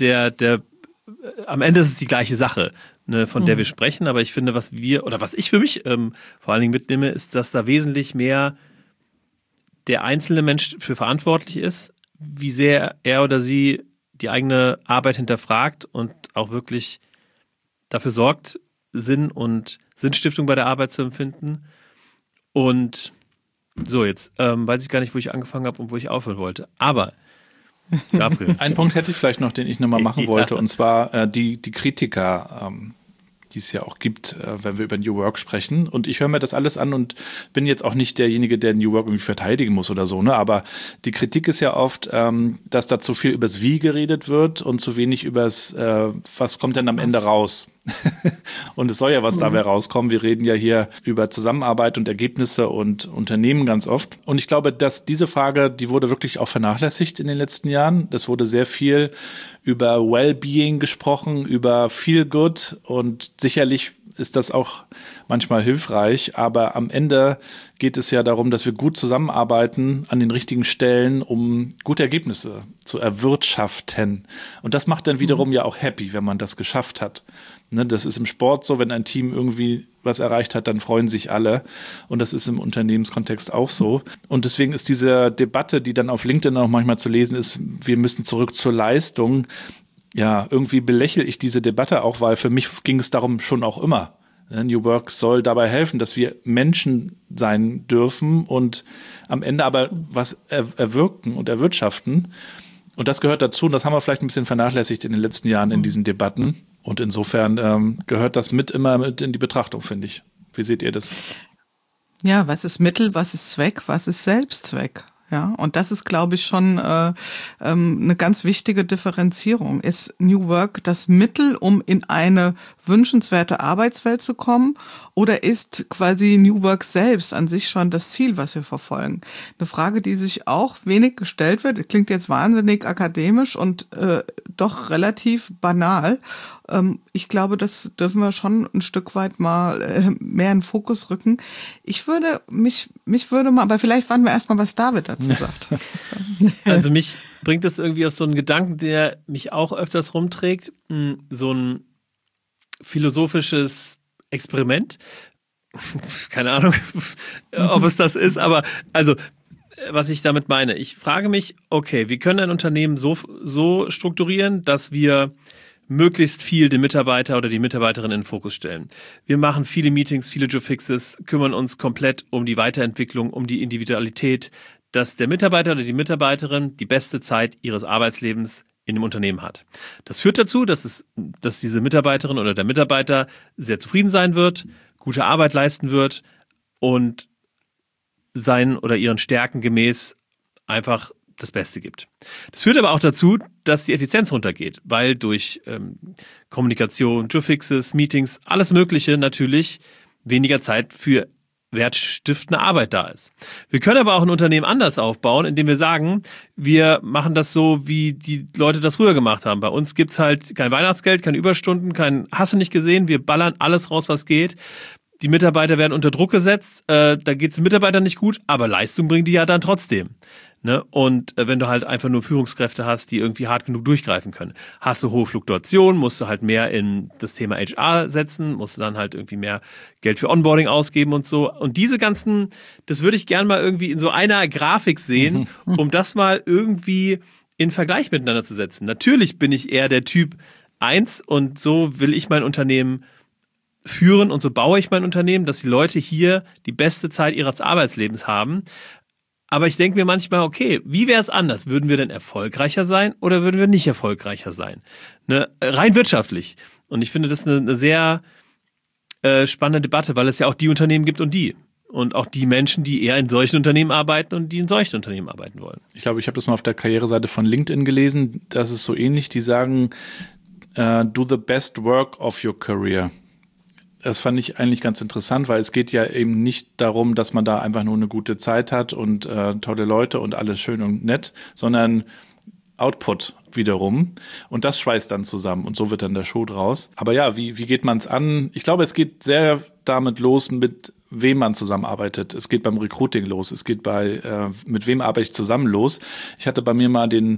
am Ende ist es die gleiche Sache, ne, von der wir sprechen. Aber ich finde, was ich für mich vor allen Dingen mitnehme, ist, dass da wesentlich mehr der einzelne Mensch für verantwortlich ist, wie sehr er oder sie die eigene Arbeit hinterfragt und auch wirklich dafür sorgt, Sinn und Sinnstiftung bei der Arbeit zu empfinden. Und so, jetzt weiß ich gar nicht, wo ich angefangen habe und wo ich aufhören wollte. Aber, Gabriel. Einen Punkt hätte ich vielleicht noch, den ich nochmal machen wollte, und zwar die Kritiker, die es ja auch gibt, wenn wir über New Work sprechen. Und ich höre mir das alles an und bin jetzt auch nicht derjenige, der New Work irgendwie verteidigen muss oder so, ne? Aber die Kritik ist ja oft, dass da zu viel übers Wie geredet wird und zu wenig übers, was kommt denn am Ende raus? Und es soll ja was dabei rauskommen. Wir reden ja hier über Zusammenarbeit und Ergebnisse und Unternehmen ganz oft. Und ich glaube, dass diese Frage, die wurde wirklich auch vernachlässigt in den letzten Jahren. Es wurde sehr viel über Wellbeing gesprochen, über Feel Good, und sicherlich ist das auch manchmal hilfreich, aber am Ende geht es ja darum, dass wir gut zusammenarbeiten an den richtigen Stellen, um gute Ergebnisse zu erwirtschaften. Und das macht dann wiederum ja auch happy, wenn man das geschafft hat. Ne, das ist im Sport so, wenn ein Team irgendwie was erreicht hat, dann freuen sich alle. Und das ist im Unternehmenskontext auch so. Und deswegen ist diese Debatte, die dann auf LinkedIn auch manchmal zu lesen ist, wir müssen zurück zur Leistung. Ja, irgendwie belächle ich diese Debatte auch, weil für mich ging es darum schon auch immer. New Work soll dabei helfen, dass wir Menschen sein dürfen und am Ende aber was erwirken und erwirtschaften. Und das gehört dazu und das haben wir vielleicht ein bisschen vernachlässigt in den letzten Jahren in diesen Debatten. Und insofern gehört das immer mit in die Betrachtung, finde ich. Wie seht ihr das? Ja, was ist Mittel, was ist Zweck, was ist Selbstzweck? Ja, und das ist, glaube ich, schon eine ganz wichtige Differenzierung. Ist New Work das Mittel, um in eine wünschenswerte Arbeitswelt zu kommen? Oder ist quasi New Work selbst an sich schon das Ziel, was wir verfolgen? Eine Frage, die sich auch wenig gestellt wird, klingt jetzt wahnsinnig akademisch und doch relativ banal. Ich glaube, das dürfen wir schon ein Stück weit mal mehr in den Fokus rücken. Mich würde mal, aber vielleicht warten wir erstmal, was David dazu sagt. Also mich bringt das irgendwie auf so einen Gedanken, der mich auch öfters rumträgt, so ein philosophisches Experiment. Keine Ahnung, ob es das ist, aber also was ich damit meine, ich frage mich, okay, wir können ein Unternehmen so strukturieren, dass wir möglichst viel den Mitarbeiter oder die Mitarbeiterin in den Fokus stellen. Wir machen viele Meetings, viele Jobfixes, kümmern uns komplett um die Weiterentwicklung, um die Individualität, dass der Mitarbeiter oder die Mitarbeiterin die beste Zeit ihres Arbeitslebens in dem Unternehmen hat. Das führt dazu, dass diese Mitarbeiterin oder der Mitarbeiter sehr zufrieden sein wird, gute Arbeit leisten wird und seinen oder ihren Stärken gemäß einfach das Beste gibt. Das führt aber auch dazu, dass die Effizienz runtergeht, weil durch Kommunikation, Jobfixes, Meetings, alles Mögliche natürlich weniger Zeit für wertstiftende Arbeit da ist. Wir können aber auch ein Unternehmen anders aufbauen, indem wir sagen, wir machen das so, wie die Leute das früher gemacht haben. Bei uns gibt's halt kein Weihnachtsgeld, keine Überstunden, kein Hast du nicht gesehen, wir ballern alles raus, was geht. Die Mitarbeiter werden unter Druck gesetzt, da geht's den Mitarbeitern nicht gut, aber Leistung bringen die ja dann trotzdem. Ne? Und wenn du halt einfach nur Führungskräfte hast, die irgendwie hart genug durchgreifen können. Hast du hohe Fluktuation, musst du halt mehr in das Thema HR setzen, musst du dann halt irgendwie mehr Geld für Onboarding ausgeben und so. Und diese ganzen, das würde ich gerne mal irgendwie in so einer Grafik sehen, um das mal irgendwie in Vergleich miteinander zu setzen. Natürlich bin ich eher der Typ 1 und so will ich mein Unternehmen führen und so baue ich mein Unternehmen, dass die Leute hier die beste Zeit ihres Arbeitslebens haben. Aber ich denke mir manchmal, okay, wie wäre es anders? Würden wir denn erfolgreicher sein oder würden wir nicht erfolgreicher sein? Ne? Rein wirtschaftlich. Und ich finde das eine sehr spannende Debatte, weil es ja auch die Unternehmen gibt und die. Und auch die Menschen, die eher in solchen Unternehmen arbeiten und die in solchen Unternehmen arbeiten wollen. Ich glaube, ich habe das mal auf der Karriereseite von LinkedIn gelesen. Das ist so ähnlich. Die sagen, do the best work of your career. Das fand ich eigentlich ganz interessant, weil es geht ja eben nicht darum, dass man da einfach nur eine gute Zeit hat und tolle Leute und alles schön und nett, sondern Output wiederum. Und das schweißt dann zusammen und so wird dann der Schuh draus. Aber ja, wie geht man es an? Ich glaube, es geht sehr damit los, mit wem man zusammenarbeitet. Es geht beim Recruiting los. Es geht mit wem arbeite ich zusammen los. Ich hatte bei mir mal den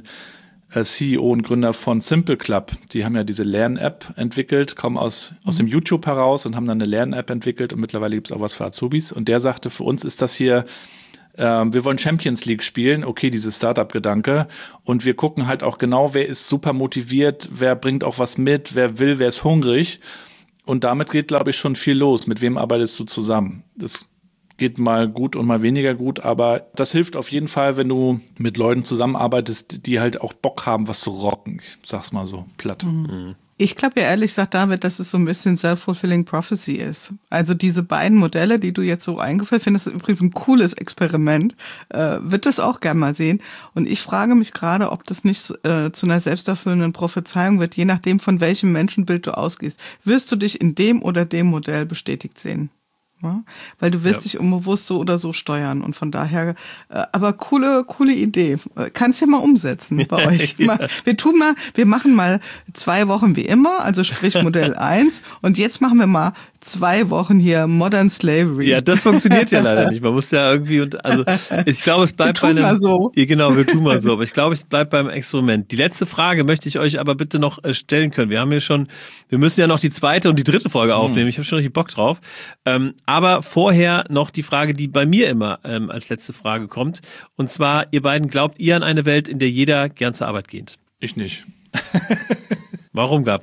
CEO und Gründer von Simple Club. Die haben ja diese Lern-App entwickelt, kommen aus dem YouTube heraus und haben dann eine Lern-App entwickelt und mittlerweile gibt es auch was für Azubis. Und der sagte, für uns ist das hier, wir wollen Champions League spielen, okay, dieses Startup-Gedanke. Und wir gucken halt auch genau, wer ist super motiviert, wer bringt auch was mit, wer will, wer ist hungrig. Und damit geht, glaube ich, schon viel los. Mit wem arbeitest du zusammen? Das geht mal gut und mal weniger gut, aber das hilft auf jeden Fall, wenn du mit Leuten zusammenarbeitest, die halt auch Bock haben, was zu rocken. Ich sag's mal so platt. Ich glaube ja ehrlich gesagt, David, dass es so ein bisschen self-fulfilling prophecy ist. Also diese beiden Modelle, die du jetzt so eingeführt findest, ist übrigens ein cooles Experiment, wird das auch gerne mal sehen. Und ich frage mich gerade, ob das nicht zu einer selbsterfüllenden Prophezeiung wird, je nachdem, von welchem Menschenbild du ausgehst. Wirst du dich in dem oder dem Modell bestätigt sehen? Ja, weil du wirst dich unbewusst so oder so steuern und von daher, aber coole Idee. Kannst ja mal umsetzen bei euch. Ja. Wir machen mal 2 Wochen wie immer, also sprich Modell 1 und jetzt machen wir mal 2 Wochen hier Modern Slavery. Ja, das funktioniert ja leider nicht. Man muss ja irgendwie, ich glaube, es bleibt wir tun mal so. Ja, genau, wir tun mal so, aber ich glaube, es bleibt beim Experiment. Die letzte Frage möchte ich euch aber bitte noch stellen können. Wir müssen ja noch die 2. und die 3. Folge aufnehmen. Ich habe schon richtig Bock drauf. Aber vorher noch die Frage, die bei mir immer als letzte Frage kommt. Und zwar, ihr beiden, glaubt ihr an eine Welt, in der jeder gern zur Arbeit geht? Ich nicht. Warum, Gabriel?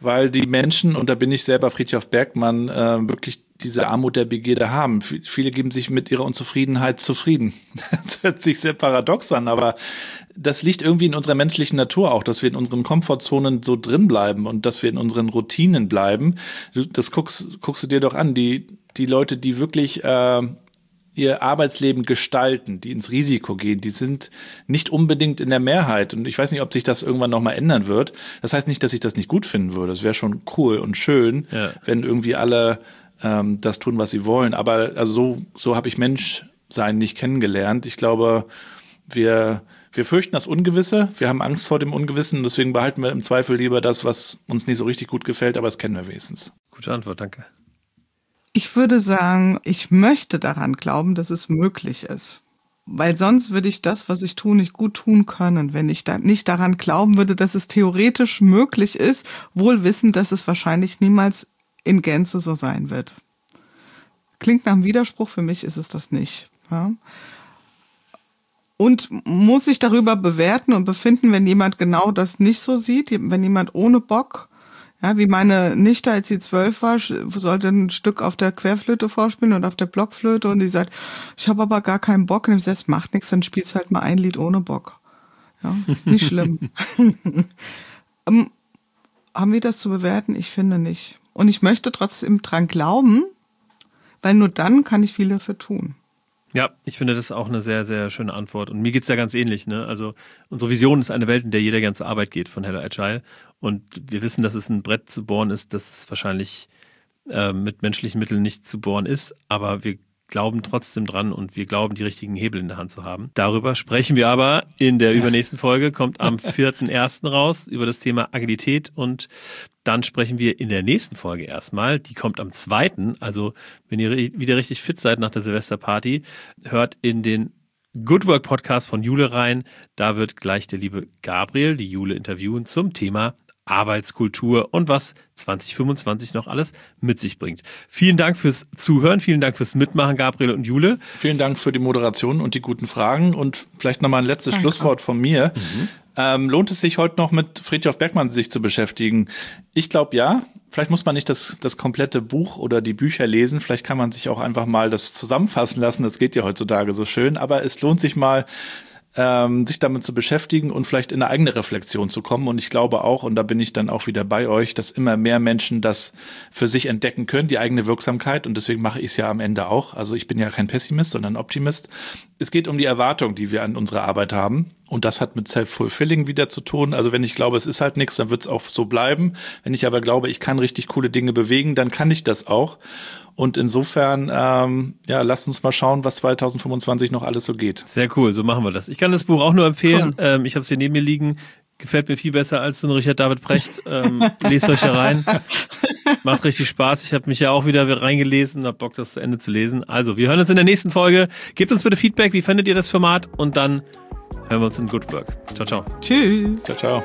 weil die Menschen, und da bin ich selber Fridtjof Bergmann, wirklich diese Armut der Begierde haben. Viele geben sich mit ihrer Unzufriedenheit zufrieden. Das hört sich sehr paradox an, aber das liegt irgendwie in unserer menschlichen Natur auch, dass wir in unseren Komfortzonen so drin bleiben und dass wir in unseren Routinen bleiben. Das guckst du dir doch an, die Leute, die wirklich ihr Arbeitsleben gestalten, die ins Risiko gehen, die sind nicht unbedingt in der Mehrheit. Und ich weiß nicht, ob sich das irgendwann nochmal ändern wird. Das heißt nicht, dass ich das nicht gut finden würde. Es wäre schon cool und schön, wenn irgendwie alle das tun, was sie wollen. Aber also so habe ich Menschsein nicht kennengelernt. Ich glaube, wir fürchten das Ungewisse, wir haben Angst vor dem Ungewissen, deswegen behalten wir im Zweifel lieber das, was uns nicht so richtig gut gefällt, aber das kennen wir wenigstens. Gute Antwort, danke. Ich würde sagen, ich möchte daran glauben, dass es möglich ist. Weil sonst würde ich das, was ich tue, nicht gut tun können, wenn ich da nicht daran glauben würde, dass es theoretisch möglich ist, wohl wissend, dass es wahrscheinlich niemals in Gänze so sein wird. Klingt nach einem Widerspruch, für mich ist es das nicht. Ja? Und muss ich darüber bewerten und befinden, wenn jemand genau das nicht so sieht, wenn jemand ohne Bock, ja, wie meine Nichte, als sie 12 war, sollte ein Stück auf der Querflöte vorspielen und auf der Blockflöte und die sagt, ich habe aber gar keinen Bock. Und ich sage, das macht nichts, dann spielst halt mal ein Lied ohne Bock. Ja, nicht schlimm. Haben wir das zu bewerten? Ich finde nicht. Und ich möchte trotzdem dran glauben, weil nur dann kann ich viel dafür tun. Ja, ich finde das auch eine sehr, sehr schöne Antwort. Und mir geht's ja ganz ähnlich, ne? Also unsere Vision ist eine Welt, in der jeder gern zur Arbeit geht von Hello Agile. Und wir wissen, dass es ein Brett zu bohren ist, dass es wahrscheinlich mit menschlichen Mitteln nicht zu bohren ist. Aber wir glauben trotzdem dran und wir glauben, die richtigen Hebel in der Hand zu haben. Darüber sprechen wir aber in der übernächsten Folge, kommt am 4.1. raus, über das Thema Agilität und dann sprechen wir in der nächsten Folge erstmal, die kommt am 2., also wenn ihr wieder richtig fit seid nach der Silvesterparty, hört in den Good Work Podcast von Jule rein, da wird gleich der liebe Gabriel die Jule interviewen zum Thema Arbeitskultur und was 2025 noch alles mit sich bringt. Vielen Dank fürs Zuhören, vielen Dank fürs Mitmachen, Gabriel und Jule. Vielen Dank für die Moderation und die guten Fragen und vielleicht nochmal ein letztes Schlusswort von mir. Lohnt es sich heute noch mit Fridtjof Bergmann sich zu beschäftigen? Ich glaube ja. Vielleicht muss man nicht das komplette Buch oder die Bücher lesen. Vielleicht kann man sich auch einfach mal das zusammenfassen lassen. Das geht ja heutzutage so schön. Aber es lohnt sich mal, sich damit zu beschäftigen und vielleicht in eine eigene Reflexion zu kommen. Und ich glaube auch, und da bin ich dann auch wieder bei euch, dass immer mehr Menschen das für sich entdecken können, die eigene Wirksamkeit. Und deswegen mache ich es ja am Ende auch. Also ich bin ja kein Pessimist, sondern Optimist. Es geht um die Erwartung, die wir an unsere Arbeit haben. Und das hat mit Self-Fulfilling wieder zu tun. Also wenn ich glaube, es ist halt nichts, dann wird es auch so bleiben. Wenn ich aber glaube, ich kann richtig coole Dinge bewegen, dann kann ich das auch. Und insofern, lasst uns mal schauen, was 2025 noch alles so geht. Sehr cool, so machen wir das. Ich kann das Buch auch nur empfehlen. Cool. Ich habe es hier neben mir liegen. Gefällt mir viel besser als so ein Richard David Precht. Lest euch da rein. Macht richtig Spaß. Ich habe mich ja auch wieder reingelesen und habe Bock, das zu Ende zu lesen. Also, wir hören uns in der nächsten Folge. Gebt uns bitte Feedback. Wie fandet ihr das Format? Und dann hören wir uns in Good Work. Ciao, ciao. Tschüss. Ciao, ciao.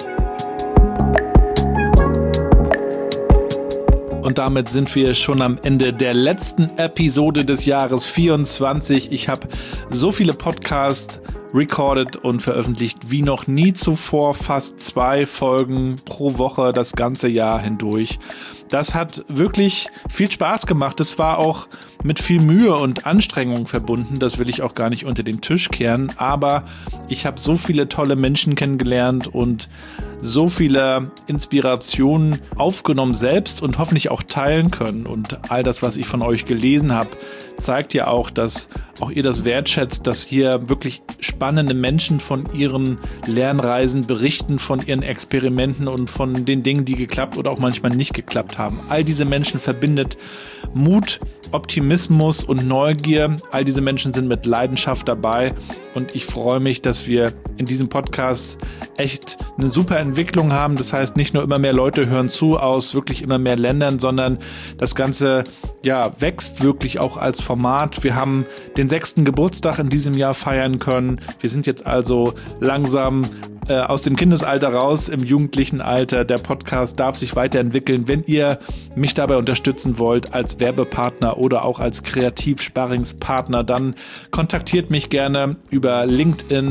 Und damit sind wir schon am Ende der letzten Episode des Jahres 24. Ich habe so viele Podcasts recorded und veröffentlicht wie noch nie zuvor, fast 2 Folgen pro Woche das ganze Jahr hindurch. Das hat wirklich viel Spaß gemacht. Es war auch mit viel Mühe und Anstrengung verbunden. Das will ich auch gar nicht unter den Tisch kehren. Aber ich habe so viele tolle Menschen kennengelernt und so viele Inspirationen aufgenommen selbst und hoffentlich auch teilen können. Und all das, was ich von euch gelesen habe, zeigt ja auch, dass auch ihr das wertschätzt, dass hier wirklich spannende Menschen von ihren Lernreisen berichten, von ihren Experimenten und von den Dingen, die geklappt oder auch manchmal nicht geklappt haben. All diese Menschen verbindet Mut, Optimismus und Neugier. All diese Menschen sind mit Leidenschaft dabei und ich freue mich, dass wir in diesem Podcast echt eine super Entwicklung haben. Das heißt, nicht nur immer mehr Leute hören zu aus wirklich immer mehr Ländern, sondern das Ganze wächst wirklich auch als Format. Wir haben den 6. Geburtstag in diesem Jahr feiern können. Wir sind jetzt also langsam aus dem Kindesalter raus, im jugendlichen Alter. Der Podcast darf sich weiterentwickeln. Wenn ihr mich dabei unterstützen wollt als Werbepartner oder auch als Kreativ-Sparringspartner, dann kontaktiert mich gerne über LinkedIn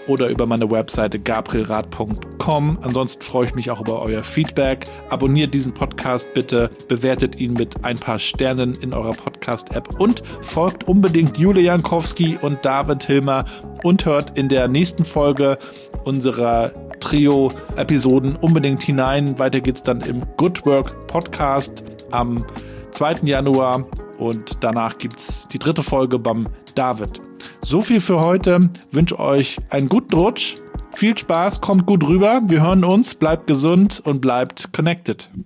oder über meine Webseite gabrielrath.com. Ansonsten freue ich mich auch über euer Feedback. Abonniert diesen Podcast bitte, bewertet ihn mit ein paar Sternen in eurer Podcast-App und folgt unbedingt Jule Jankowski und David Hilmer und hört in der nächsten Folge unserer Trio-Episoden unbedingt hinein. Weiter geht's dann im Good Work Podcast am 2. Januar und danach gibt's die 3. Folge beim David. So viel für heute. Wünsche euch einen guten Rutsch. Viel Spaß, kommt gut rüber. Wir hören uns, bleibt gesund und bleibt connected.